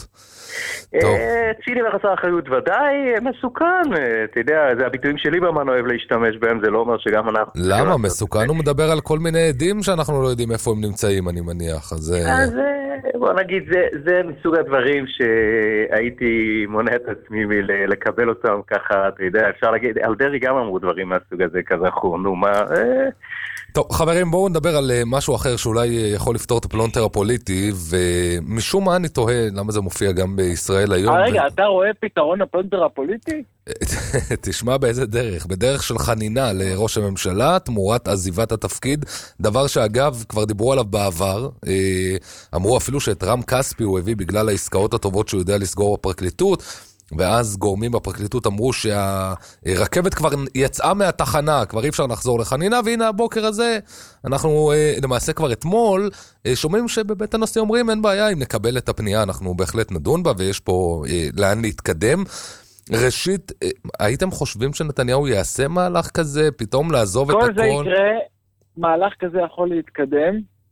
ציני וחסר אחריות ודאי, מסוכן, אתה יודע, זה הביטויים שליברמן אוהב להשתמש בהם, זה לא אומר שגם אנחנו... למה? מסוכן הוא מדבר על כל מיני עדים שאנחנו לא יודעים איפה הם נמצאים, אני מניח, אז... אז בוא נגיד, זה מסוג הדברים שהייתי מונה את עצמי לקבל אותם ככה, אתה יודע, אפשר להגיד, על דרי גם אמרו דברים מהסוג הזה כזכור, נו מה... טוב, חברים, בואו נדבר על משהו אחר שאולי יכול לפתור את הפלונטר הפוליטי, ומשום מה אני תוהה למה זה מופיע גם בישראל היום. רגע, אתה רואה פתרון לפלונטר הפוליטי? תשמע באיזה דרך, בדרך של חנינה לראש הממשלה, תמורת עזיבת התפקיד, דבר שאגב כבר דיברו עליו בעבר, אמרו אפילו שאת רם כספי הוא הביא בגלל העסקאות הטובות שהוא יודע לסגור בפרקליטות, ואז גורמים בפרקליטות אמרו שהרכבת כבר יצאה מהתחנה, כבר אי אפשר לחזור לחנינה, והנה הבוקר הזה, אנחנו למעשה כבר אתמול, שומעים שבבית הנשיא אומרים, אין בעיה, אם נקבל את הפנייה, אנחנו בהחלט נדון בה, ויש פה לאן להתקדם. ראשית, הייתם חושבים שנתניהו יעשה מהלך כזה, פתאום לעזוב את הכל? כל זה יקרה, מהלך כזה יכול להתקדם,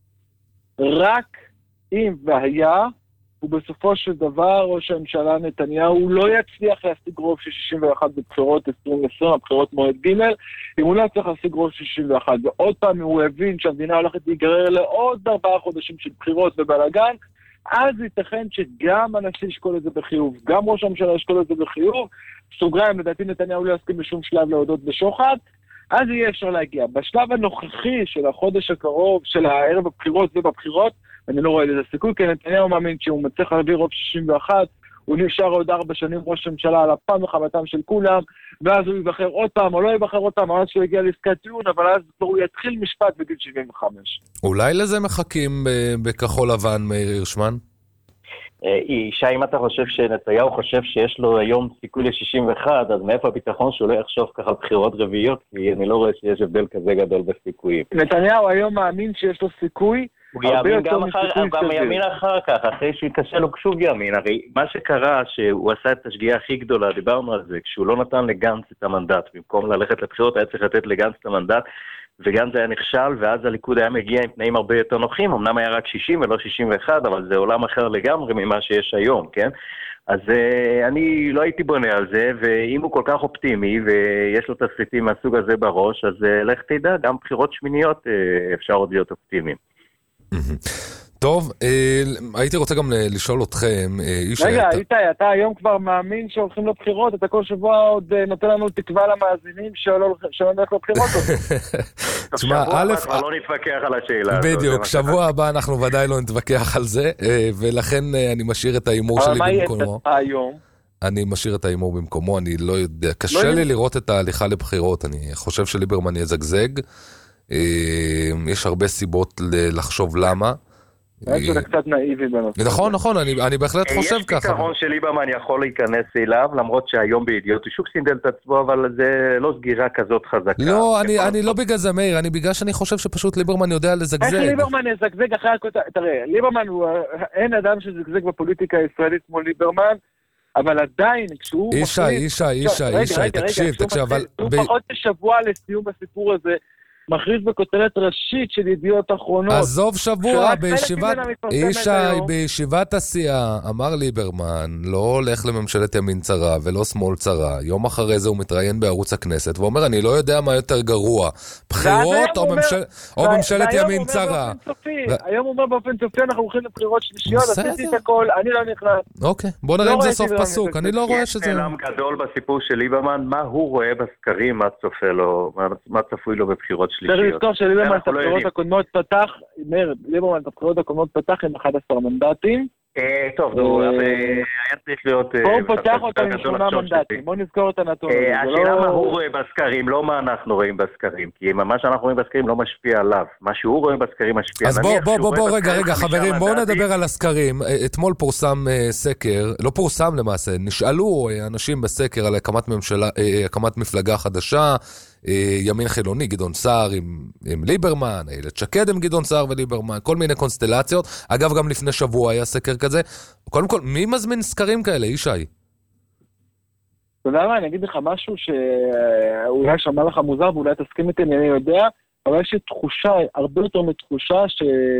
רק אם והיה, ובסופו של דבר ראש הממשלה נתניהו לא יצליח להשיג רוב של שישים ואחת בבחירות עשרים עשרים, הבחירות מועד ג', אם הוא לא יצליח להשיג רוב של שישים ואחת, ועוד פעם הוא הבין שהמדינה הולכת להיגרר לעוד ארבעה חודשים של בחירות ובלגן, אז ייתכן שגם הנשיא ישקול את זה בחיוב, גם ראש הממשלה ישקול את זה בחיוב, סוגריים, לדעתי נתניהו לא יסכים בשום שלב להודות בשוחד, אז יהיה אפשר להגיע. בשלב הנוכחי של החודש הקרוב, של הערב הבחירות ובבחירות, אני לא רואה לזה סיכוי, כי נתניהו מאמין שהוא מצליח להביא רוב שישים ואחת, הוא נשאר עוד ארבע שנים ראש הממשלה על הפעם וחמתם של כולם, ואז הוא יבחר עוד פעם, או לא יבחר עוד פעם, אז שהוא יגיע לעסקת טיעון, אבל אז הוא יתחיל משפט בגיל שבעים וחמש. אולי לזה מחכים בכחול לבן, מאיר הירשמן? אישה, אם אתה חושב שנתניהו חושב שיש לו היום סיכוי ל-שישים ואחת, אז מאיפה הביטחון שהוא לא יחשוב ככה על בחירות רביעיות? כי אני לא רואה שיש הבדל כזה גדול בסיכויים. נתניהו היום מאמין שיש לו סיכוי, הוא יאמין גם אחר, גם יאמין אחר כך, אחרי שיתקשה לו שוב יאמין. הרי מה שקרה, שהוא עשה את השגיאה הכי גדולה, דיברנו על זה, כשהוא לא נתן לגנץ את המנדט, במקום ללכת לבחירות, היה צריך לתת לגנץ את המנדט, וגנץ היה נכשל, ואז הליכוד היה מגיע עם תנאים הרבה יותר נוחים, אמנם היה רק שישים ולא שישים ואחת, אבל זה עולם אחר לגמרי ממה שיש היום, כן? אז uh, אני לא הייתי בונה על זה, ואם הוא כל כך אופטימי, ויש לו תסריטים מהסוג הזה בראש, אז uh, לך תדע, גם בחירות שמיניות uh, אפשר עוד להיות אופטימיים. טוב, הייתי רוצה גם לשאול אתכם, רגע, איתי, אתה היום כבר מאמין שהולכים לבחירות, אתה כל שבוע עוד נותן לנו תקווה למאזינים שלא נלך לבחירות. תשמע, א', לא נתווכח על השאלה. בדיוק, שבוע הבא אנחנו ודאי לא נתווכח על זה, ולכן אני משאיר את האימור שלי במקומו. אבל מה יהיה היום? אני משאיר את האימור במקומו, אני לא יודע, קשה לי לראות את ההליכה לבחירות, אני חושב שליברמן יזגזג, יש הרבה סיבות לחשוב למה. זה קצת נאיבי בנושא. נכון, נכון, אני בהחלט חושב ככה. יש פתרון שליברמן יכול להיכנס אליו, למרות שהיום בידיעות הוא שוב סינדל את עצמו, אבל זה לא סגירה כזאת חזקה. לא, אני לא בגלל זה, מאיר, אני בגלל שאני חושב שפשוט ליברמן יודע לזגזג. איך ליברמן יזגזג אחרי הכותרת? תראה, ליברמן הוא, אין אדם שזגזג בפוליטיקה הישראלית כמו ליברמן, אבל עדיין, כשהוא... אישה, אישה, אישה, אישה, תקשיב, תקשיב, אבל... הוא פחות שבוע לסיום הסיפור הזה, מכריז בכותרת ראשית של ידיעות אחרונות. עזוב שבוע, בישיבת, אישי, בישיבת הסיעה, אמר ליברמן, לא הולך לממשלת ימין צרה ולא שמאל צרה. יום אחרי זה הוא מתראיין בערוץ הכנסת, ואומר, אני לא יודע מה יותר גרוע, בחירות או, ממשל... או ממשלת ימין צרה. היום הוא אומר באופן סופי, אנחנו הולכים לבחירות שלישיות, עשיתי את הכל, אני לא נכנס. אוקיי, בוא נראה אם זה סוף פסוק, אני לא רואה שזה... יש נעלם גדול בסיפור של ליברמן, מה הוא רואה בסקרים, מה צופה לו, מה צפוי לו בבחירות שלישיות. צריך לזכור שליברמן את הבחירות הקודמות פתח, ליברמן את הבחירות הקודמות פתח עם אחד עשר מנדטים, טוב, היה צריך להיות... בואו פותח אותם עם שמונה מנדטים, בואו נזכור את הנתון. השאלה מה הוא רואה בסקרים, לא מה אנחנו רואים בסקרים, כי מה שאנחנו רואים בסקרים לא משפיע עליו, מה שהוא רואה בסקרים משפיע. אז בואו, בואו, בואו, רגע, רגע, חברים, בואו נדבר על הסקרים. אתמול פורסם סקר, לא פורסם למעשה, נשאלו אנשים בסקר על הקמת מפלגה חדשה, ימין חילוני, גדעון סער עם, עם ליברמן, איילת שקד עם גדעון סער וליברמן, כל מיני קונסטלציות. אגב, גם לפני שבוע היה סקר כזה. קודם כל, מי מזמין סקרים כאלה, ישי? אתה יודע מה, אני אגיד לך משהו שאולי שמע לך מוזר ואולי תסכים איתי, אני יודע, אבל יש לי תחושה, הרבה יותר מתחושה ש...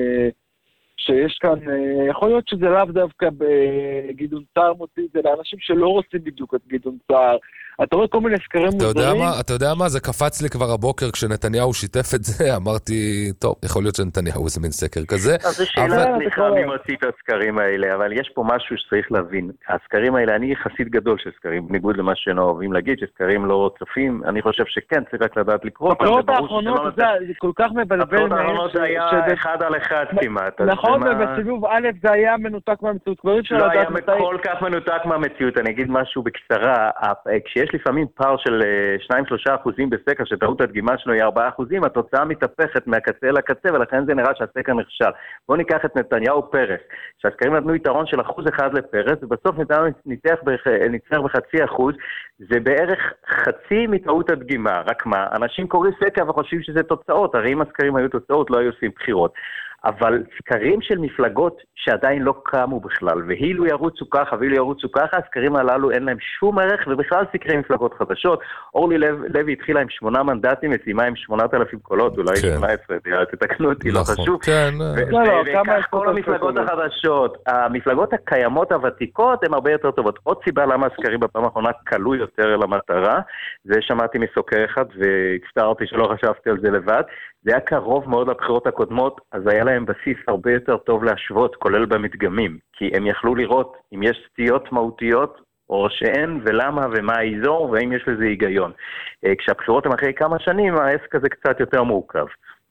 שיש כאן, יכול להיות שזה לאו דווקא בגדעון סער מוציא את זה לאנשים שלא רוצים בדיוק את גדעון סער. אתה רואה כל מיני סקרים מוזרים. אתה יודע מה? זה קפץ לי כבר הבוקר כשנתניהו שיתף את זה, אמרתי, טוב, יכול להיות שנתניהו זה מין סקר כזה. אז זו שאלה סליחה מי מוציא את הסקרים האלה, אבל יש פה משהו שצריך להבין. הסקרים האלה, אני חסיד גדול של סקרים, בניגוד למה שאנו אוהבים להגיד, שסקרים לא צפים, אני חושב שכן, צריך רק לדעת לקרוא. הבחירות האחרונות זה כל כך מבלבל. הבחירות האחרונות זה היה אחד על אחד כמעט. נכון, ובסיבוב א' זה היה מנותק מהמציאות. לא היה כל כך מנותק מהמציאות. אני אגיד משהו בקצרה. כשיש לפעמים פער של שניים שלושה אחוזים בסקר, שטעות הדגימה שלו היא ארבעה אחוזים, התוצאה מתהפכת מהקצה לקצה, ולכן זה נראה שהסקר נכשל. בואו ניקח את נתניהו פרס, שהסקרים נתנו יתרון של אחוז אחד לפרס, ובסוף נתניהו ניצח בחצי אחוז, זה בערך חצי מטעות הדגימה. רק מה, אנשים קוראים סקר וחושבים שזה תוצאות, הרי אם הסקרים היו תוצאות לא היו עושים בחירות. אבל סקרים של מפלגות שעדיין לא קמו בכלל, והילו ירוצו ככה, והילו ירוצו ככה, הסקרים הללו אין להם שום ערך, ובכלל סקרי מפלגות חדשות. אורלי לב, לוי התחילה עם שמונה מנדטים, וסיימה עם שמונת אלפים קולות, אולי כן. שמונה עשרה, תתקנו אותי, לא חשוב. כן. וכך כל המפלגות החדשות, המפלגות הקיימות הוותיקות, הן הרבה יותר טובות. עוד סיבה למה הסקרים בפעם האחרונה קלו יותר למטרה, זה שמעתי מסוקר אחד, והצטערתי שלא חשבתי על זה לבד, זה היה קרוב מאוד לבחירות הקודמות, אז היה להם בסיס הרבה יותר טוב להשוות, כולל במדגמים, כי הם יכלו לראות אם יש סטיות מהותיות, או שאין, ולמה, ומה האזור, והאם יש לזה היגיון. כשהבחירות הם אחרי כמה שנים, העסק הזה קצת יותר מורכב.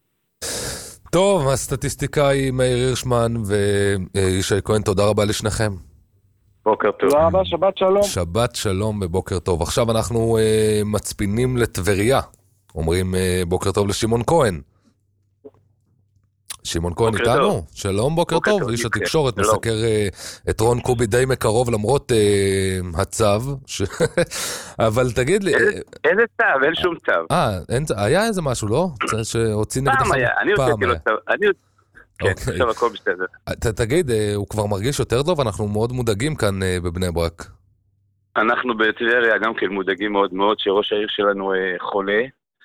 טוב, הסטטיסטיקאי מאיר הירשמן וישי כהן, תודה רבה לשניכם. בוקר טוב. תודה רבה, שבת שלום. שבת שלום ובוקר טוב. עכשיו אנחנו אה, מצפינים לטבריה. אומרים בוקר טוב לשמעון כהן. שמעון כהן איתנו? שלום, בוקר טוב. איש התקשורת מסקר את רון קובי די מקרוב למרות הצו. אבל תגיד לי... איזה צו? אין שום צו. אה, היה איזה משהו, לא? שהוציא נגדך... פעם היה, אני הוצאתי לו צו. כן, עכשיו הכל בסדר. תגיד, הוא כבר מרגיש יותר טוב? אנחנו מאוד מודאגים כאן בבני ברק. אנחנו בטבריה גם כן מודאגים מאוד מאוד שראש העיר שלנו חולה.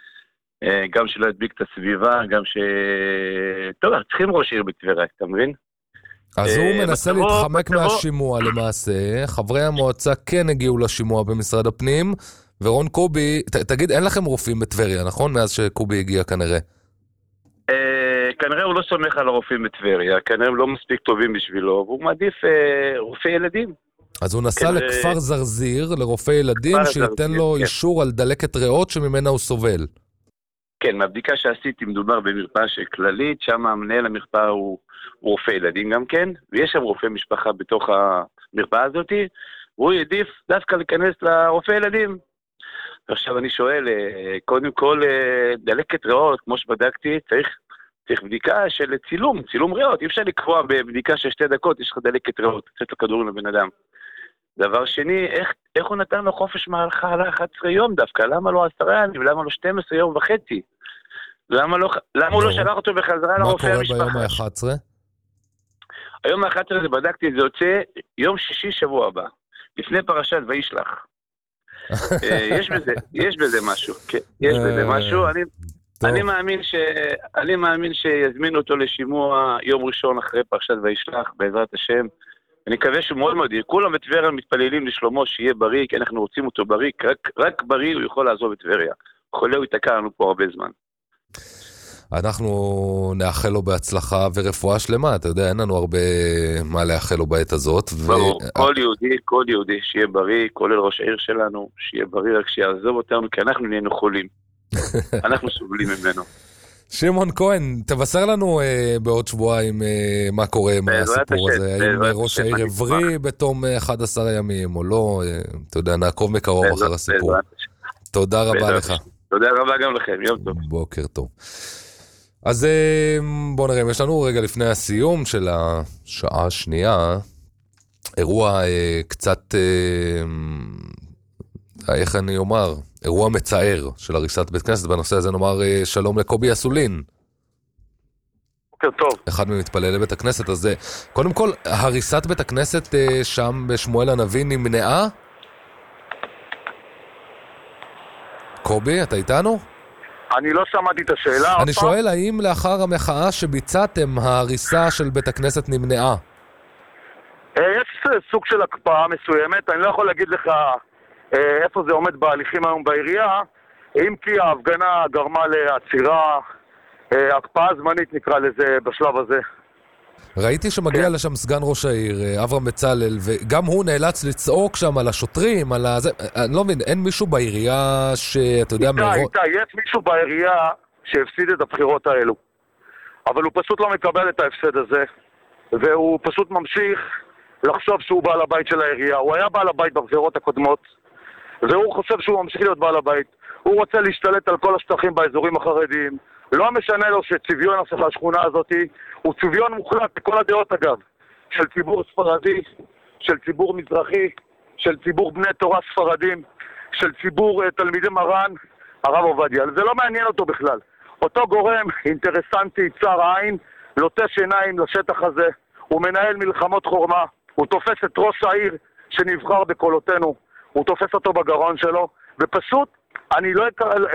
גם שלא ידביק את הסביבה, גם ש... טוב, צריכים ראש עיר בטבריה, אתה מבין? אז הוא מנסה להתחמק מהשימוע למעשה, חברי המועצה כן הגיעו לשימוע במשרד הפנים, ורון קובי, תגיד, אין לכם רופאים בטבריה, נכון? מאז שקובי הגיע כנראה. כנראה הוא לא סומך על הרופאים בטבריה, כנראה הם לא מספיק טובים בשבילו, והוא מעדיף רופאי ילדים. אז הוא נסע לכפר זרזיר, לרופא ילדים, שייתן לו אישור על דלקת ריאות שממנה הוא סובל. כן, מהבדיקה שעשיתי מדובר במרפאה של כללית, שם המנהל המרפאה הוא, הוא רופא ילדים גם כן, ויש שם רופא משפחה בתוך המרפאה הזאת, והוא יעדיף דווקא להיכנס לרופא ילדים. עכשיו אני שואל, קודם כל דלקת ריאות, כמו שבדקתי, צריך, צריך בדיקה של צילום, צילום ריאות, אי אפשר לקבוע בבדיקה של שתי דקות, יש לך דלקת ריאות, קצת לכדורים לבן אדם. דבר שני, איך, איך הוא נתן לו חופש מהלכה על אחת עשרה יום דווקא? למה לא עשרה ימים? למה לא שתים עשרה יום וחצי? למה, לא, למה הוא לא שלח אותו בחזרה לרופא המשפחה? מה קורה ביום ה-אחד עשר? היום ה-אחד עשר זה בדקתי, זה יוצא יום שישי שבוע הבא, לפני פרשת וישלח. יש בזה, יש בזה משהו, כן, יש בזה משהו. אני, אני מאמין ש, אני מאמין שיזמינו אותו לשימוע יום ראשון אחרי פרשת וישלח, בעזרת השם. אני מקווה שהוא מאוד מאוד, כולם בטבריה מתפללים לשלומו שיהיה בריא, כי אנחנו רוצים אותו בריא, רק, רק בריא הוא יכול לעזוב את טבריה. חולה הוא יתקע לנו פה הרבה זמן. אנחנו נאחל לו בהצלחה ורפואה שלמה, אתה יודע, אין לנו הרבה מה לאחל לו בעת הזאת. ברור, ו... כל יהודי, כל יהודי שיהיה בריא, כולל ראש העיר שלנו, שיהיה בריא רק שיעזוב אותנו, כי אנחנו נהיינו חולים. אנחנו סובלים ממנו. שמעון כהן, תבשר לנו אה, בעוד שבועיים אה, מה קורה עם הסיפור הזה. האם ראש העיר עברי בתום אחד עשר ימים או לא, אה, אתה יודע, נעקוב מקרוב אחר הסיפור. תודה רבה לך. תודה רבה גם לכם, יום טוב. בוקר טוב. אז בואו נראה, יש לנו רגע לפני הסיום של השעה השנייה, אירוע אה, קצת, אה, איך אני אומר, אירוע מצער של הריסת בית כנסת. בנושא הזה נאמר אה, שלום לקובי אסולין. בוקר טוב. אחד ממתפלל לבית הכנסת הזה. קודם כל, הריסת בית הכנסת אה, שם בשמואל הנביא נמנעה? קובי, אתה איתנו? אני לא שמעתי את השאלה. אני שואל, האם לאחר המחאה שביצעתם, ההריסה של בית הכנסת נמנעה? יש סוג של הקפאה מסוימת, אני לא יכול להגיד לך איפה זה עומד בהליכים היום בעירייה, אם כי ההפגנה גרמה לעצירה, הקפאה זמנית נקרא לזה בשלב הזה. ראיתי שמגיע כן. לשם סגן ראש העיר, אברהם בצלאל, וגם הוא נאלץ לצעוק שם על השוטרים, על הזה, אני לא מבין, אין מישהו בעירייה שאתה יודע... איתה, מרו... איתה, יש מישהו בעירייה שהפסיד את הבחירות האלו, אבל הוא פשוט לא מקבל את ההפסד הזה, והוא פשוט ממשיך לחשוב שהוא בעל הבית של העירייה. הוא היה בעל הבית בבחירות הקודמות, והוא חושב שהוא ממשיך להיות בעל הבית. הוא רוצה להשתלט על כל השטחים באזורים החרדיים. לא משנה לו שצביון השכונה הזאת הוא צביון מוחלט בכל הדעות אגב, של ציבור ספרדי, של ציבור מזרחי, של ציבור בני תורה ספרדים, של ציבור uh, תלמידי מרן, הרב עובדיה. זה לא מעניין אותו בכלל. אותו גורם אינטרסנטי, צר העין, לוטש עיניים לשטח הזה, הוא מנהל מלחמות חורמה, הוא תופס את ראש העיר שנבחר בקולותינו, הוא תופס אותו בגרון שלו, ופשוט, אני לא,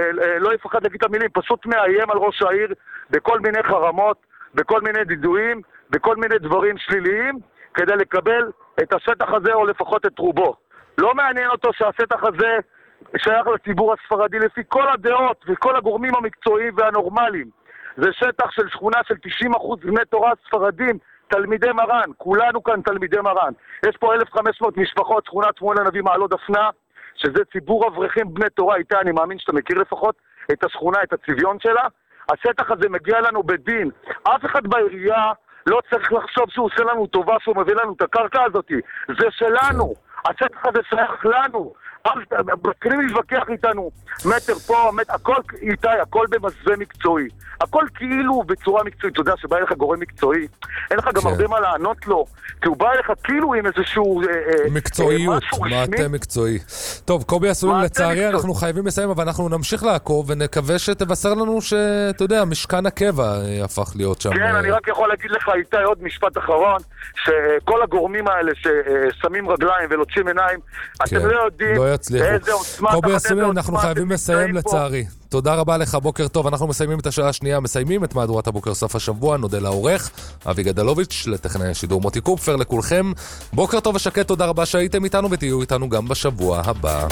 לא יפחד להגיד את המילים, פשוט מאיים על ראש העיר בכל מיני חרמות, בכל מיני דידויים, בכל מיני דברים שליליים, כדי לקבל את השטח הזה או לפחות את רובו. לא מעניין אותו שהשטח הזה שייך לציבור הספרדי לפי כל הדעות וכל הגורמים המקצועיים והנורמליים. זה שטח של שכונה של תשעים אחוז בני תורה ספרדים, תלמידי מרן, כולנו כאן תלמידי מרן. יש פה אלף וחמש מאות משפחות, שכונת שמואל הנביא מעלות דפנה, שזה ציבור אברכים בני תורה איתה, אני מאמין שאתה מכיר לפחות את השכונה, את הצביון שלה. השטח הזה מגיע לנו בדין. אף אחד בעירייה לא צריך לחשוב שהוא עושה לנו טובה, שהוא מביא לנו את הקרקע הזאת. זה שלנו. השטח הזה שייך לנו. מתחילים להתווכח איתנו, מטר פה, מטר, הכל איתי, הכל במזווה מקצועי. הכל כאילו בצורה מקצועית. אתה יודע שבא אליך גורם מקצועי, אין לך גם הרבה מה לענות לו, כי הוא בא אליך כאילו עם איזשהו... מקצועיות, מעטה מקצועי. טוב, קובי אסולין, לצערי אנחנו חייבים לסיים, אבל אנחנו נמשיך לעקוב ונקווה שתבשר לנו שאתה יודע, משכן הקבע הפך להיות שם. כן, אני רק יכול להגיד לך איתי עוד משפט אחרון, שכל הגורמים האלה ששמים רגליים ולוטשים עיניים, אתם לא יודעים איזה עוצמה... קובי אסולין, אנחנו חייבים לסיים לצערי. תודה רבה לך, בוקר טוב. אנחנו מסיימים את השעה השנייה, מסיימים את מהדורת הבוקר סוף השבוע. נודה לעורך אבי גדלוביץ', לטכנאי השידור מוטי קופפר, לכולכם בוקר טוב ושקט, תודה רבה שהייתם איתנו ותהיו איתנו גם בשבוע הבא.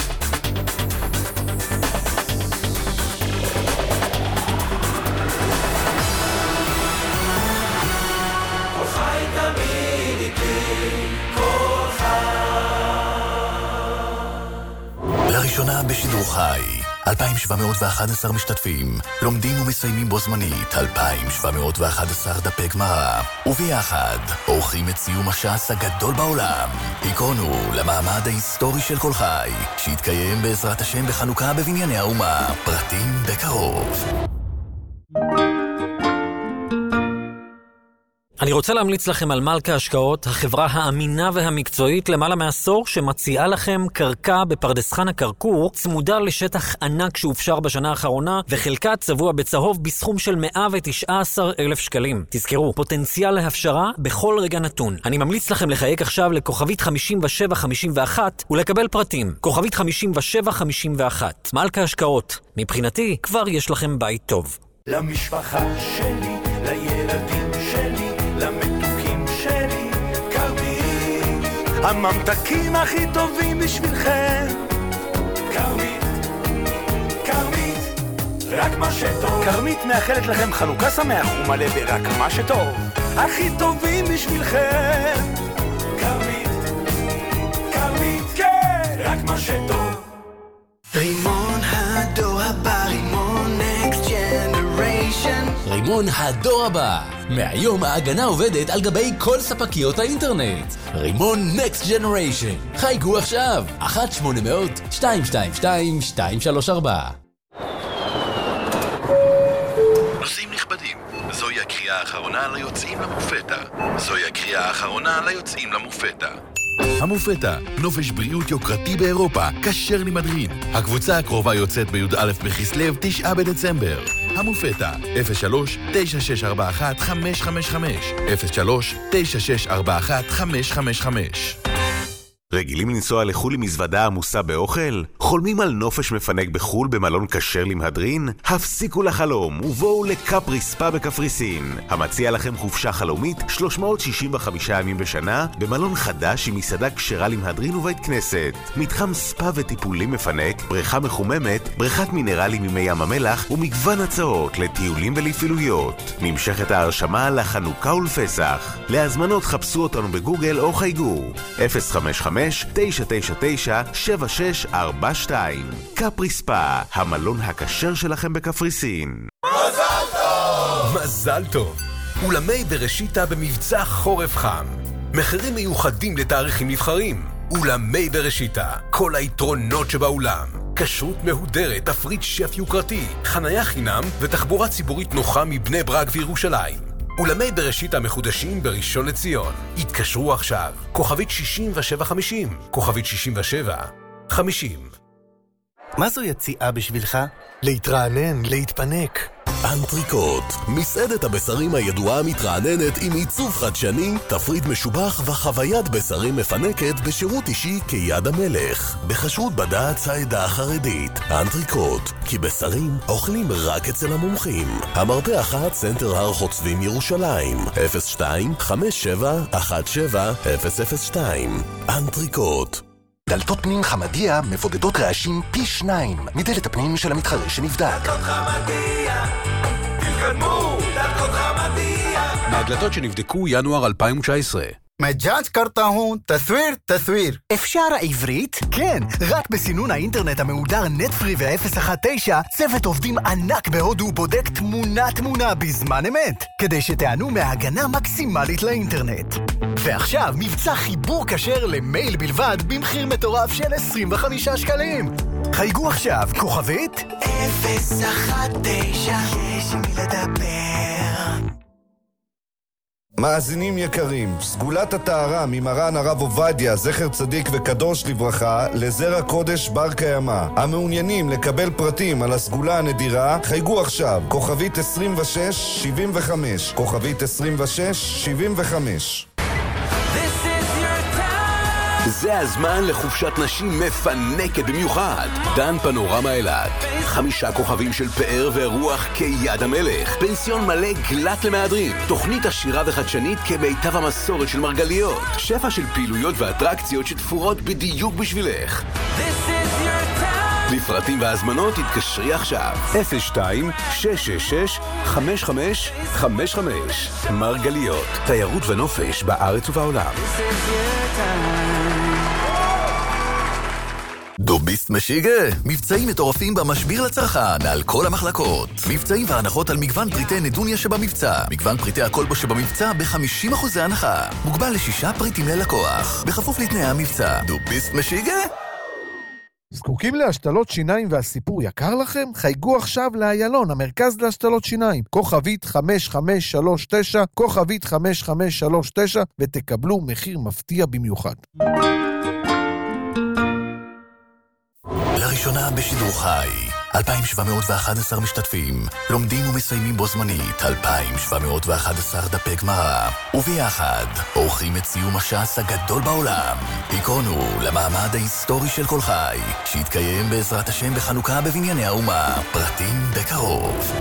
לראשונה בשידור חי אלפיים שבע מאות ואחת עשרה משתתפים, לומדים ומסיימים בו זמנית אלפיים שבע מאות ואחת עשרה דפי גמרא, וביחד עורכים את סיום הש"ס הגדול בעולם. היכונו למעמד ההיסטורי של כל חי, שיתקיים בעזרת השם בחנוכה בבנייני האומה. פרטים בקרוב. אני רוצה להמליץ לכם על מלכה השקעות, החברה האמינה והמקצועית למעלה מעשור שמציעה לכם קרקע בפרדס חנה כרכור, צמודה לשטח ענק שהופשר בשנה האחרונה, וחלקה צבוע בצהוב בסכום של מאה ותשע עשרה אלף שקלים. תזכרו, פוטנציאל להפשרה בכל רגע נתון. אני ממליץ לכם לחייק עכשיו לכוכבית חמישים ושבע חמישים ואחת ולקבל פרטים. כוכבית חמישים ושבע חמישים ואחת. מלכה השקעות, מבחינתי כבר יש לכם בית טוב. למשפחה שלי, לילדים שלי, למתוקים שלי, כרמית, הממתקים הכי טובים בשבילכם. כרמית, כרמית, רק מה שטוב. כרמית מאחלת לכם חנוכה שמח ומלא ברק מה שטוב, הכי טובים בשבילכם. כרמית, כרמית, כן, רק מה שטוב. רימון הדור הבא, רימון נקסט ג'נריישן. רימון הדור הבא. מהיום ההגנה עובדת על גבי כל ספקיות האינטרנט. רימון Next Generation. חייגו עכשיו. אחת שמונה מאות שתיים שתיים שתיים שתיים שלוש ארבע. נוסעים נכבדים, זוהי הקריאה האחרונה ליוצאים למופתא. זוהי הקריאה האחרונה ליוצאים למופתא. המופתא, נופש בריאות יוקרתי באירופה, כשר למדרין. הקבוצה הקרובה יוצאת בי"א בכסלו, תשעה בדצמבר. המופתא, אפס שלוש תשע שש ארבע אחת חמש חמש חמש, אפס שלוש תשע שש ארבע אחת חמש חמש חמש. רגילים לנסוע לחול עם מזוודה עמוסה באוכל? חולמים על נופש מפנק בחול במלון כשר למהדרין? הפסיקו לחלום ובואו לקפרי ספה בקפריסין, המציע לכם חופשה חלומית שלוש מאות שישים וחמישה ימים בשנה במלון חדש עם מסעדה כשרה למהדרין ובית כנסת, מתחם ספה וטיפולים מפנק, בריכה מחוממת, בריכת מינרלים ממי ים המלח ומגוון הצעות לטיולים ולפעילויות. נמשכת ההרשמה לחנוכה ולפסח. להזמנות חפשו אותנו בגוגל או חייגו אפס חמש חמש תשע תשע תשע שבע שש ארבע שתיים. קפרי ספה, המלון הכשר שלכם בקפריסין. מזל טוב! מזל טוב! אולמי בראשיתה במבצע חורף חם. מחירים מיוחדים לתאריכים נבחרים. אולמי בראשיתה, כל היתרונות שבאולם. כשרות מהודרת, תפריט שף יוקרתי, חניה חינם ותחבורה ציבורית נוחה מבני ברק וירושלים. אולמי בראשית המחודשים בראשון לציון. התקשרו עכשיו. כוכבית שישים ושבע חמישים. כוכבית שישים ושבע חמישים. מה זו יציאה בשבילך? להתרענן, להתפנק. אנטריקוט, מסעדת הבשרים הידועה מתרעננת עם עיצוב חדשני, תפריט משובח וחוויית בשרים מפנקת בשירות אישי כיד המלך. בחשרות בד"ץ העדה החרדית. אנטריקוט, כי בשרים אוכלים רק אצל המומחים. המרפא אחת, סנטר הר חוצבים ירושלים, אפס שתיים חמש שבע אחת שבע אפס אפס שתיים. אנטריקוט. דלתות פנים חמדיה מבודדות רעשים פי שניים מדלת הפנים של המתחרה שנבדק. דלתות חמדיה, תתקדמו, דלתות חמדיה. מהדלתות שנבדקו ינואר אלפיים תשע עשרה. מג'אג' קרתה הון, תסוויר, תסוויר. אפשר העברית? כן, רק בסינון האינטרנט המהודר נטפרי ו-אפס אחת תשע, צוות עובדים ענק בהודו בודק תמונה תמונה בזמן אמת, כדי שתענו מהגנה מקסימלית לאינטרנט. ועכשיו מבצע חיבור כשר למייל בלבד במחיר מטורף של עשרים וחמישה שקלים. חייגו עכשיו, כוכבית? אפס אחת תשע, יש עם מי לדבר. מאזינים יקרים, סגולת הטהרה ממרן הרב עובדיה, זכר צדיק וקדוש לברכה, לזרע קודש בר קיימא. המעוניינים לקבל פרטים על הסגולה הנדירה, חייגו עכשיו, כוכבית עשרים ושש שבעים וחמש, כוכבית עשרים ושש שבעים וחמש. זה הזמן לחופשת נשים מפנקת במיוחד. דן פנורמה אילת, חמישה כוכבים של פאר ורוח כיד המלך, פנסיון מלא גלת למהדרין, תוכנית עשירה וחדשנית כמיטב המסורת של מרגליות, שפע של פעילויות ואטרקציות שתפורות בדיוק בשבילך. לפרטים והזמנות התקשרי עכשיו אפס שתיים שש שש שש חמש חמש חמש חמש. מרגליות, תיירות ונופש בארץ ובעולם. דוביסט משיגה, מבצעים מטורפים במשביר לצרכן על כל המחלקות. מבצעים והנחות על מגוון פריטי נדוניה שבמבצע, מגוון פריטי הקולבו שבמבצע ב-חמישים אחוז הנחה. מוגבל לשישה פריטים ללקוח, בכפוף לתנאי המבצע. דוביסט משיגה? זקוקים להשתלות שיניים והסיפור יקר לכם? חייגו עכשיו לאיילון, המרכז להשתלות שיניים. כוכבית חמש חמש שלוש תשע, כוכבית חמש חמש שלוש תשע, ותקבלו מחיר מפתיע במיוחד. לראשונה בשידור חי, אלפיים שבע מאות ואחת עשרה משתתפים, לומדים ומסיימים בו זמנית אלפיים שבע מאות ואחת עשרה דפי גמרא, וביחד עורכים את סיום הש"ס הגדול בעולם. היכונו למעמד ההיסטורי של כל חי, שיתקיים בעזרת השם בחנוכה בבנייני האומה. פרטים בקרוב.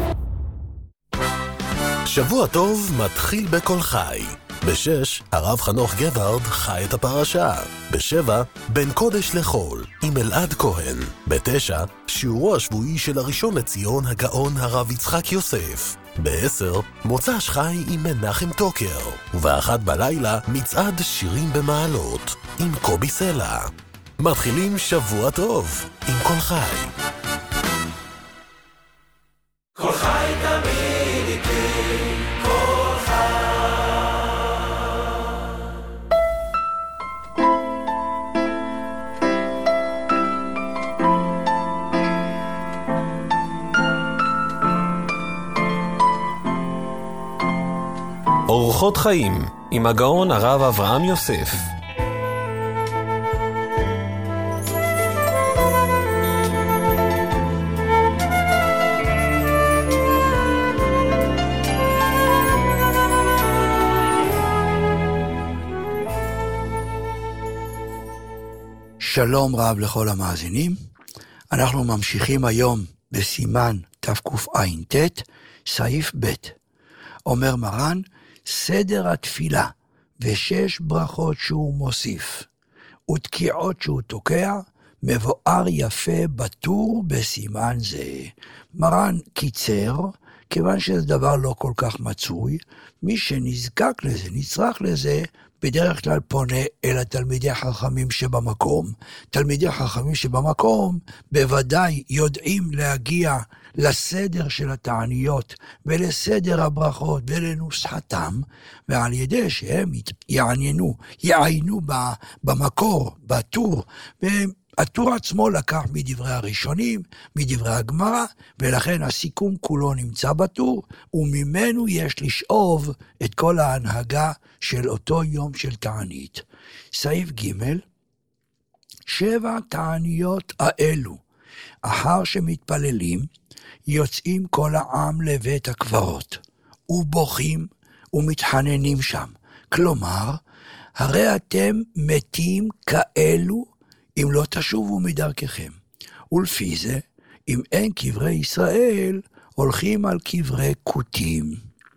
שבוע טוב מתחיל בכל חי. בשש, הרב חנוך גברד חי את הפרשה. בשבע, בין קודש לחול, עם אלעד כהן. בתשע, שיעורו השבועי של הראשון לציון הגאון הרב יצחק יוסף. בעשר, מוצ"ש חי עם מנחם טוקר. ובאחת בלילה, מצעד שירים במעלות, עם קובי סלע. מתחילים שבוע טוב, עם כל חי. כל חי תמיד איתי אורחות חיים, עם הגאון הרב אברהם יוסף. שלום רב לכל המאזינים. אנחנו ממשיכים היום בסימן תקע"ט, סעיף ב'. אומר מרן, סדר התפילה ושש ברכות שהוא מוסיף ותקיעות שהוא תוקע, מבואר יפה בטור בסימן זה. מרן קיצר, כיוון שזה דבר לא כל כך מצוי, מי שנזקק לזה, נצרך לזה, בדרך כלל פונה אל התלמידי חכמים שבמקום. תלמידי חכמים שבמקום בוודאי יודעים להגיע לסדר של התעניות ולסדר הברכות ולנוסחתם, ועל ידי שהם יעניינו, יעיינו במקור, בטור, והטור עצמו לקח מדברי הראשונים, מדברי הגמרא, ולכן הסיכום כולו נמצא בטור, וממנו יש לשאוב את כל ההנהגה של אותו יום של תענית. סעיף ג', שבע תעניות האלו, אחר שמתפללים, יוצאים כל העם לבית הקברות, ובוכים ומתחננים שם. כלומר, הרי אתם מתים כאלו, אם לא תשובו מדרככם. ולפי זה, אם אין קברי ישראל, הולכים על קברי כותים.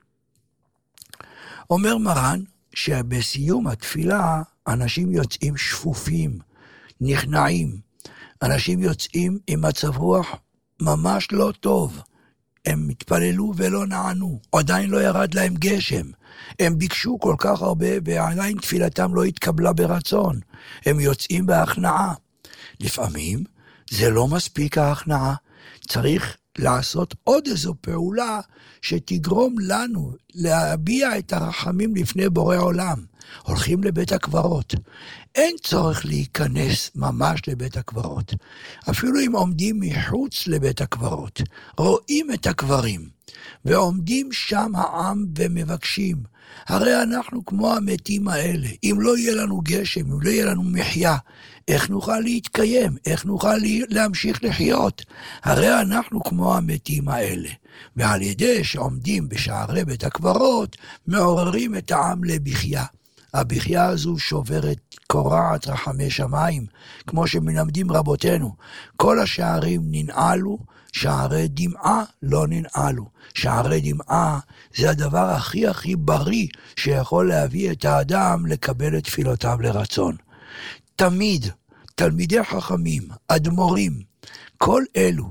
אומר מרן, שבסיום התפילה, אנשים יוצאים שפופים, נכנעים. אנשים יוצאים עם מצב רוח ממש לא טוב. הם התפללו ולא נענו. עדיין לא ירד להם גשם. הם ביקשו כל כך הרבה, ועדיין תפילתם לא התקבלה ברצון. הם יוצאים בהכנעה. לפעמים זה לא מספיק ההכנעה. צריך לעשות עוד איזו פעולה שתגרום לנו להביע את הרחמים לפני בורא עולם. הולכים לבית הקברות. אין צורך להיכנס ממש לבית הקברות. אפילו אם עומדים מחוץ לבית הקברות, רואים את הקברים, ועומדים שם העם ומבקשים, הרי אנחנו כמו המתים האלה, אם לא יהיה לנו גשם, אם לא יהיה לנו מחיה, איך נוכל להתקיים? איך נוכל להמשיך לחיות? הרי אנחנו כמו המתים האלה. ועל ידי שעומדים בשערי בית הקברות, מעוררים את העם לבכייה. הבכייה הזו שוברת, קורעת רחמי שמיים, כמו שמלמדים רבותינו. כל השערים ננעלו, שערי דמעה לא ננעלו. שערי דמעה זה הדבר הכי הכי בריא שיכול להביא את האדם לקבל את תפילותיו לרצון. תמיד תלמידי חכמים, אדמו"רים, כל אלו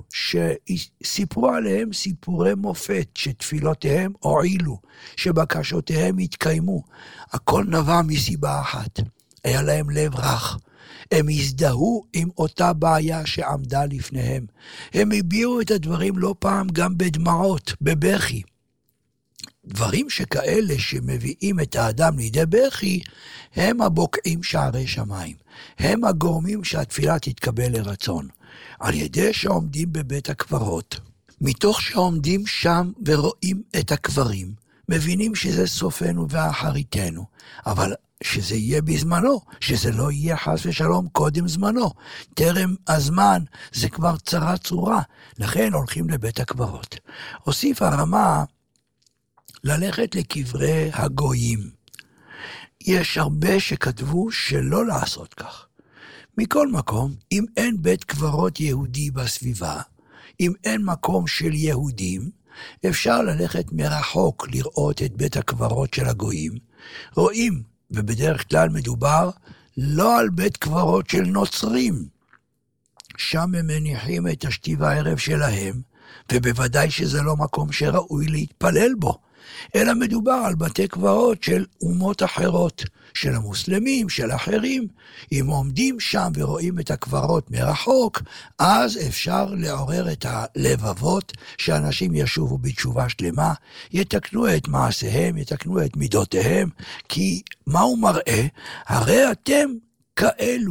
שסיפרו עליהם סיפורי מופת, שתפילותיהם הועילו, שבקשותיהם התקיימו, הכל נבע מסיבה אחת, היה להם לב רך. הם הזדהו עם אותה בעיה שעמדה לפניהם. הם הביאו את הדברים לא פעם גם בדמעות, בבכי. דברים שכאלה שמביאים את האדם לידי בכי, הם הבוקעים שערי שמיים. הם הגורמים שהתפילה תתקבל לרצון. על ידי שעומדים בבית הקברות, מתוך שעומדים שם ורואים את הקברים, מבינים שזה סופנו ואחריתנו, אבל שזה יהיה בזמנו, שזה לא יהיה חס ושלום קודם זמנו. טרם הזמן זה כבר צרה צורה, לכן הולכים לבית הקברות. הוסיף הרמה ללכת לקברי הגויים. יש הרבה שכתבו שלא לעשות כך. מכל מקום, אם אין בית קברות יהודי בסביבה, אם אין מקום של יהודים, אפשר ללכת מרחוק לראות את בית הקברות של הגויים. רואים, ובדרך כלל מדובר לא על בית קברות של נוצרים. שם הם מניחים את השתי הערב שלהם, ובוודאי שזה לא מקום שראוי להתפלל בו, אלא מדובר על בתי קברות של אומות אחרות, של המוסלמים, של אחרים. אם עומדים שם ורואים את הקברות מרחוק, אז אפשר לעורר את הלבבות שאנשים ישובו בתשובה שלמה, יתקנו את מעשיהם, יתקנו את מידותיהם, כי מה הוא מראה? הרי אתם כאלו,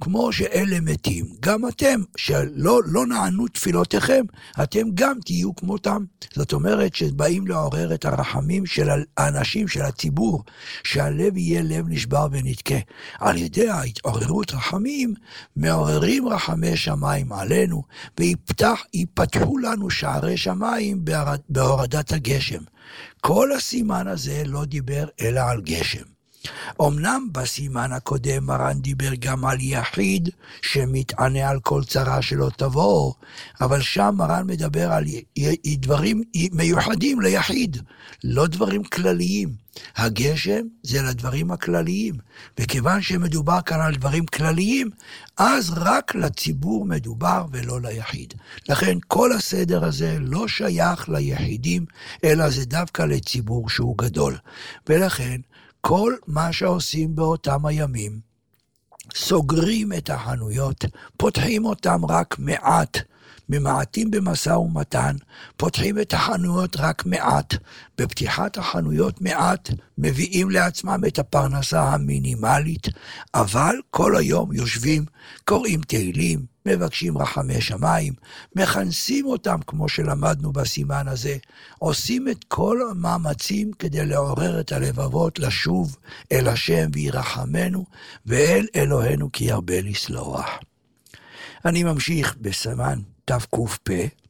כמו שאלה מתים, גם אתם, שלא לא נענו תפילותיכם, אתם גם תהיו כמותם. זאת אומרת שבאים לעורר את הרחמים של האנשים, של הציבור, שהלב יהיה לב נשבר ונתקה. על ידי ההתעוררות רחמים, מעוררים רחמי שמיים עלינו, ויפתחו לנו שערי שמיים בהורדת הגשם. כל הסימן הזה לא דיבר אלא על גשם. אמנם בסימן הקודם מרן דיבר גם על יחיד שמתענה על כל צרה שלא תבוא, אבל שם מרן מדבר על דברים מיוחדים ליחיד, לא דברים כלליים. הגשם זה לדברים הכלליים, וכיוון שמדובר כאן על דברים כלליים, אז רק לציבור מדובר ולא ליחיד. לכן כל הסדר הזה לא שייך ליחידים, אלא זה דווקא לציבור שהוא גדול. ולכן כל מה שעושים באותם הימים, סוגרים את החנויות, פותחים אותם רק מעט, ממעטים במשא ומתן, פותחים את החנויות רק מעט, בפתיחת החנויות מעט, מביאים לעצמם את הפרנסה המינימלית, אבל כל היום יושבים, קוראים תהילים, מבקשים רחמי שמיים, מכנסים אותם כמו שלמדנו בסימן הזה, עושים את כל המאמצים כדי לעורר את הלבבות לשוב אל השם וירחמנו, ואל אלוהינו כי ירבה לסלוח. אני ממשיך בסימן תק"פ,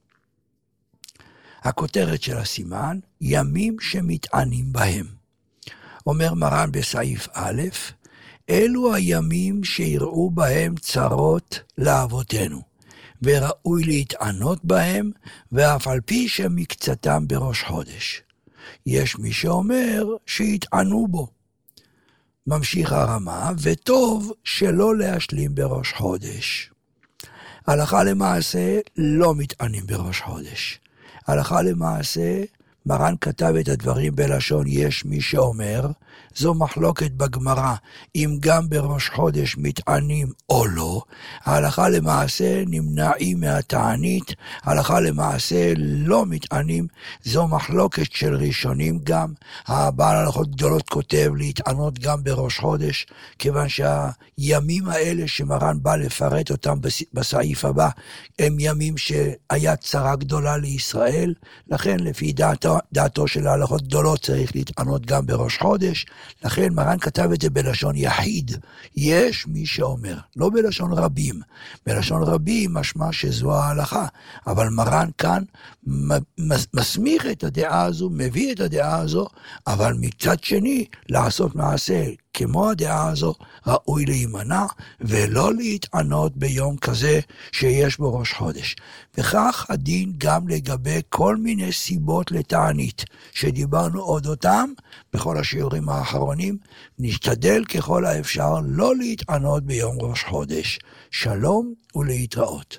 הכותרת של הסימן, ימים שמתענים בהם. אומר מרן בסעיף א', אלו הימים שיראו בהם צרות לאבותינו, וראוי להתענות בהם, ואף על פי שמקצתם בראש חודש. יש מי שאומר שיתענו בו. ממשיך הרמה, וטוב שלא להשלים בראש חודש. הלכה למעשה לא מתענים בראש חודש. הלכה למעשה, מרן כתב את הדברים בלשון יש מי שאומר, זו מחלוקת בגמרא, אם גם בראש חודש מתענים או לא, ההלכה למעשה נמנעים מהתענית, ההלכה למעשה לא מתענים, זו מחלוקת של ראשונים גם, הבעל הלכות גדולות כותב להתענות גם בראש חודש, כיוון שהימים האלה שמרן בא לפרט אותם בסעיף הבא, הם ימים שהיה צרה גדולה לישראל, לכן לפי דעתו, דעתו של ההלכות גדולות צריך להתענות גם בראש חודש, לכן מרן כתב את זה בלשון יחיד, יש מי שאומר, לא בלשון רבים, בלשון רבים משמע שזו ההלכה, אבל מרן כאן מסמיך את הדעה הזו, מביא את הדעה הזו, אבל מצד שני לעשות מעשה כמו הדעה הזו ראוי להימנע ולא להתענות ביום כזה שיש בו ראש חודש. וכך הדין גם לגבי כל מיני סיבות לתענית שדיברנו עוד אותם בכל השיעורים האחרונים. נשתדל ככל האפשר לא להתענות ביום ראש חודש. שלום ולהתראות.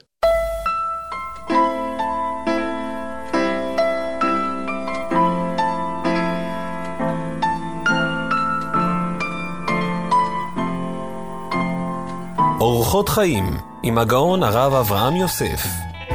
אורחות חיים עם הגאון הרב אברהם יוסף.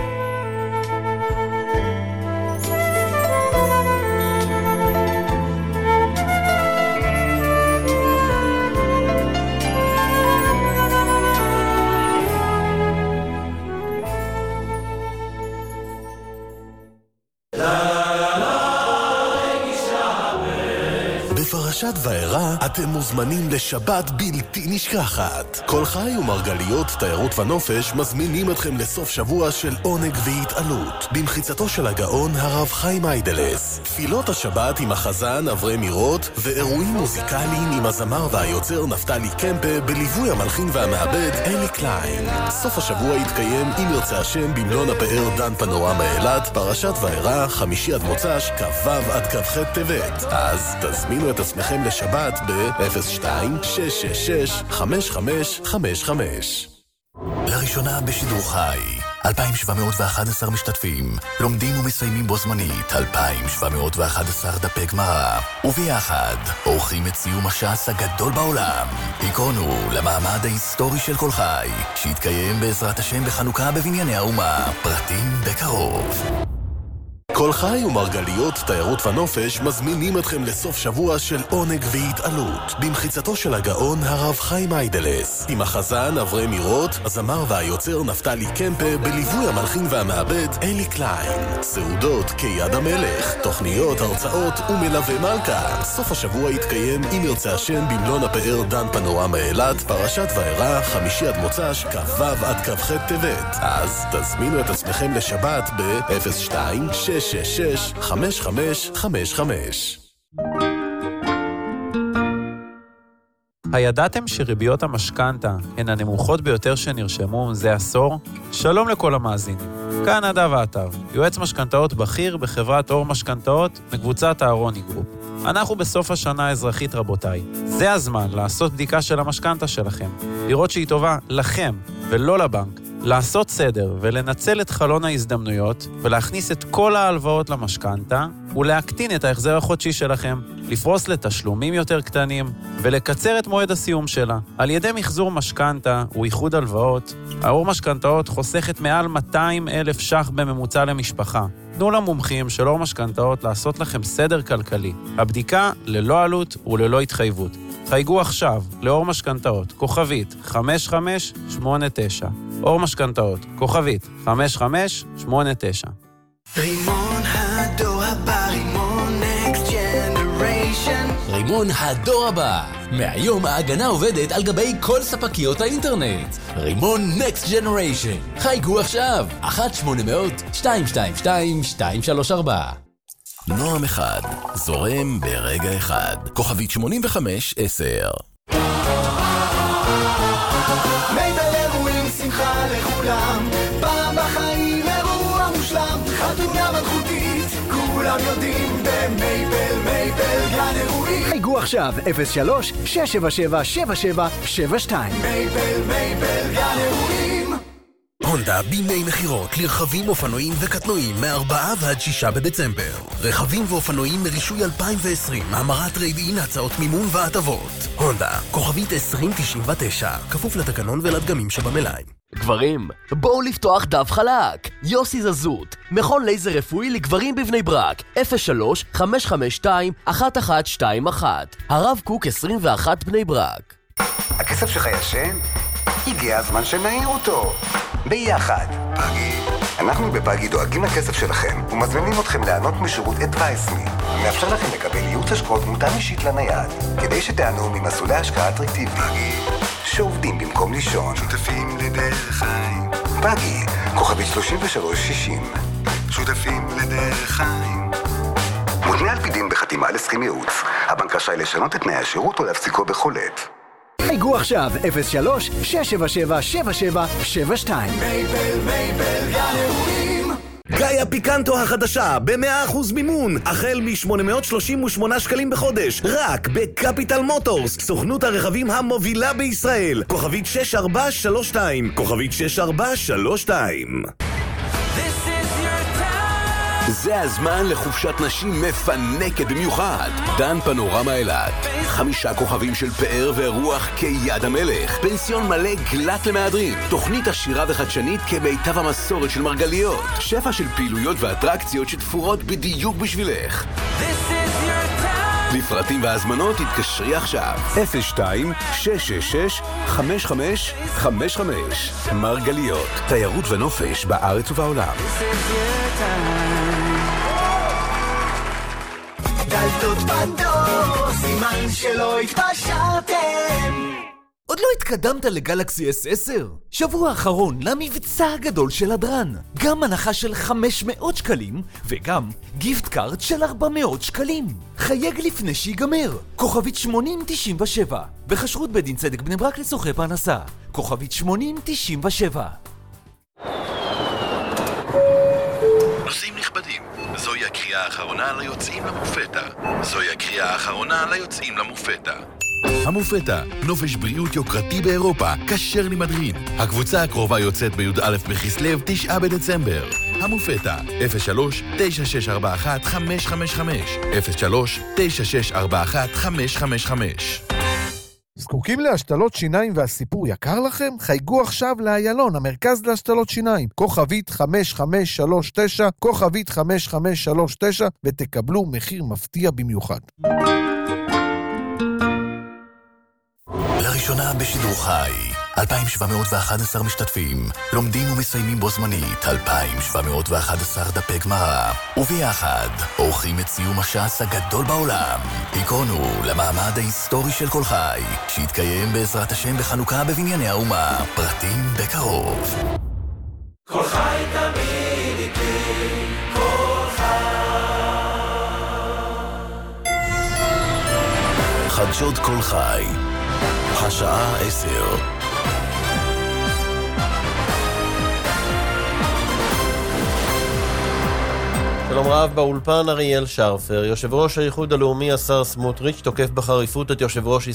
בפרשת וארא אתם מוזמנים לשבת בלתי נשכחת. כל חי ומרגליות תיירות ונופש מזמינים אתכם לסוף שבוע של עונג והתעלות במחיצתו של הגאון הרב חיים איידלס. תפילות השבת עם החזן אברי מירות ואירועים מוזיקליים עם הזמר והיוצר נפתלי קמפה בליווי המלחין והמעבד אלי קליין. סוף השבוע יתקיים אם ירצה השם במלון הפאר דן פנורמה אילת, פרשת וארא, חמישי עד מוצ"ש, כ"ו עד כ"ח טבת. אז תזמינו את עצמכם לשבת ב-אפס שתיים שש שש שש חמש חמש חמש חמש. לראשונה בשידור חי, אלפיים שבע מאות ואחת עשרה משתתפים, לומדים ומסיימים בו זמנית אלפיים שבע מאות ואחת עשרה דפי גמרא, וביחד עורכים את סיום הש"ס הגדול בעולם. היכונו למעמד ההיסטורי של כל חי, שיתקיים בעזרת השם בחנוכה בבנייני האומה, פרטים בקרוב. כל חי ומרגליות תיירות ונופש מזמינים אתכם לסוף שבוע של עונג והתעלות במחיצתו של הגאון הרב חיים איידלס עם החזן אברי מירות, הזמר והיוצר נפתלי קמפה בליווי המלחין והמעבד אלי קליין. סעודות כיד המלך, תוכניות, הרצאות ומלווה מלכה. סוף השבוע יתקיים אם ירצה השם במלון הפאר דן פנורמה אילת, פרשת ואירע, חמישי עד מוצ"ש, כ"ו עד כ"ח טבת. אז תזמינו את עצמכם לשבת ב-אפס שתיים שש שש שש חמש חמש חמש חמש. הידעתם שריביות המשכנתה הן הנמוכות ביותר שנרשמו זה עשור? שלום לכל המאזינים. כאן נדב עטר, יועץ משכנתאות בכיר בחברת אור משכנתאות מקבוצת אהרוני גרופ. אנחנו בסוף השנה האזרחית רבותיי. זה הזמן לעשות בדיקה של המשכנתה שלכם, לראות שהיא טובה לכם ולא לבנק, לעשות סדר ולנצל את חלון ההזדמנויות ולהכניס את כל ההלוואות למשכנתה ולהקטין את ההחזר החודשי שלכם, לפרוס לתשלומים יותר קטנים ולקצר את מועד הסיום שלה. על ידי מחזור משכנתה ואיחוד הלוואות, האור משכנתאות חוסכת מעל מאתיים אלף ש"ח בממוצע למשפחה. תנו למומחים של אור משכנתאות לעשות לכם סדר כלכלי. הבדיקה ללא עלות וללא התחייבות. חייגו עכשיו לאור משכנתאות, כוכבית חמש חמש שמונה תשע. אור משכנתאות, כוכבית חמש חמש שמונה תשע. רימון הדור הבא, רימון נקסט ג'נריישן. רימון הדור הבא. מהיום ההגנה עובדת על גבי כל ספקיות האינטרנט. רימון נקסט ג'נריישן. חייגו עכשיו. אחת שמונה מאות שתיים שתיים שתיים שתיים שלוש ארבע. נועם אחד, זורם ברגע אחד. כוכבית שמונים וחמש עשר. מייבל אירועים, שמחה לכולם, פעם בחיים אירוע מושלם, חתונה מלכותית, כולם יודעים במייבל, מייבל גן אירועים. חייגו עכשיו אפס שלוש שש שבע שבע שבע שבע שבע שתיים. מייבל, מייבל גן אירועים. הונדה בימי מחירות לרכבים, אופנועים וקטנועים מארבעה ועד שישה בדצמבר. רכבים ואופנועים מרישוי אלפיים ועשרים, המרת ריידין, הצעות מימון והטבות. הונדה, כוכבית עשרים תשעים ותשע, כפוף לתקנון ולדגמים שבמלאי. גברים, בואו לפתוח דף חלק. יוסי זזות, מכון לייזר רפואי לגברים בבני ברק, אפס שלוש חמש חמש שתיים אחת אחת שתיים אחת. הרב קוק עשרים ואחת בני ברק. הכסף שלך ישן? הגיע הזמן שנעיר אותו. ביחד, פאגי. אנחנו בפאגי דואגים לכסף שלכם ומזמינים אתכם לענות משירות Advice Me, המאפשר לכם לקבל ייעוץ השקעות מותאם אישית לנייד, כדי שתענו ממסלולי השקעה אטרקטיביים. פאגי, שעובדים במקום לישון. שותפים לדרך חיים. פאגי, כוכבית שלושים ושלוש שישים. שותפים לדרך חיים. מותנה על פי דין בחתימה על הסכם ייעוץ. הבנק רשאי לשנות את תנאי השירות או להפסיקו בכל עת. חייגו עכשיו אפס שלוש שש שבע שבע שבע שבע שבע שתיים. מייבל, מייבל גן אירועים. גאיה פיקנטו החדשה ב-מאה אחוז מימון החל מ-שמונה מאות שלושים ושמונה שקלים בחודש רק בקפיטל מוטורס, סוכנות הרכבים המובילה בישראל. כוכבית שש ארבע שלוש שתיים, כוכבית שש ארבע שלוש שתיים. זה הזמן לחופשת נשים מפנקת במיוחד. דן פנורמה אילת. חמישה כוכבים של פאר ורוח כיד המלך. פנסיון מלא גלת למהדרין. תוכנית עשירה וחדשנית כמיטב המסורת של מרגליות. שפע של פעילויות ואטרקציות שתפורות בדיוק בשבילך. לפרטים והזמנות תתקשרי עכשיו. אפס שתיים שש שש שש חמש חמש חמש חמש. מרגליות. תיירות ונופש בארץ ובעולם. דלתות פנדור, סימן שלא התפשרתם. עוד לא התקדמת לגלקסי אס עשר? שבוע האחרון למבצע הגדול של הדרן. גם הנחה של חמש מאות שקלים, וגם גיפט קארד של ארבע מאות שקלים. חייג לפני שיגמר. כוכבית שמונים תשעים ושבע. בחשרות בית דין צדק בני ברק לצורכי פרנסה. כוכבית שמונים תשעים ושבע. נוסעים נכבדים, זוהי הקריאה האחרונה ליוצאים למופתא. זוהי הקריאה האחרונה ליוצאים למופתא. המופתא, נופש בריאות יוקרתי באירופה, כשר למהדרין. הקבוצה הקרובה יוצאת בי"א בכסלו, תשעה בדצמבר. המופתא, אפס שלוש תשע שש ארבע אחת חמש חמש חמש, אפס שלוש תשע שש ארבע אחת חמש חמש חמש. זקוקים להשתלות שיניים והסיפור יקר לכם? חייגו עכשיו לאיילון, המרכז להשתלות שיניים. כוכבית חמש חמש שלוש תשע, כוכבית חמש חמש שלוש תשע, ותקבלו מחיר מפתיע במיוחד. לראשונה בשידור חי, אלפיים שבע מאות ואחת עשרה משתתפים, לומדים ומסיימים בו זמנית אלפיים שבע מאות ואחת עשרה דפי גמרא, וביחד עורכים את סיום הש"ס הגדול בעולם. היכונו למעמד ההיסטורי של כל חי, שיתקיים בעזרת השם בחנוכה בבנייני האומה. פרטים בקרוב. כל חי תמיד איתי, כל חי. חדשות כל חי, השעה עשר. שלום רב, באולפן אריאל שרפר. יושב ראש האיחוד הלאומי השר סמוטריץ' תוקף בחריפות את יושב ראש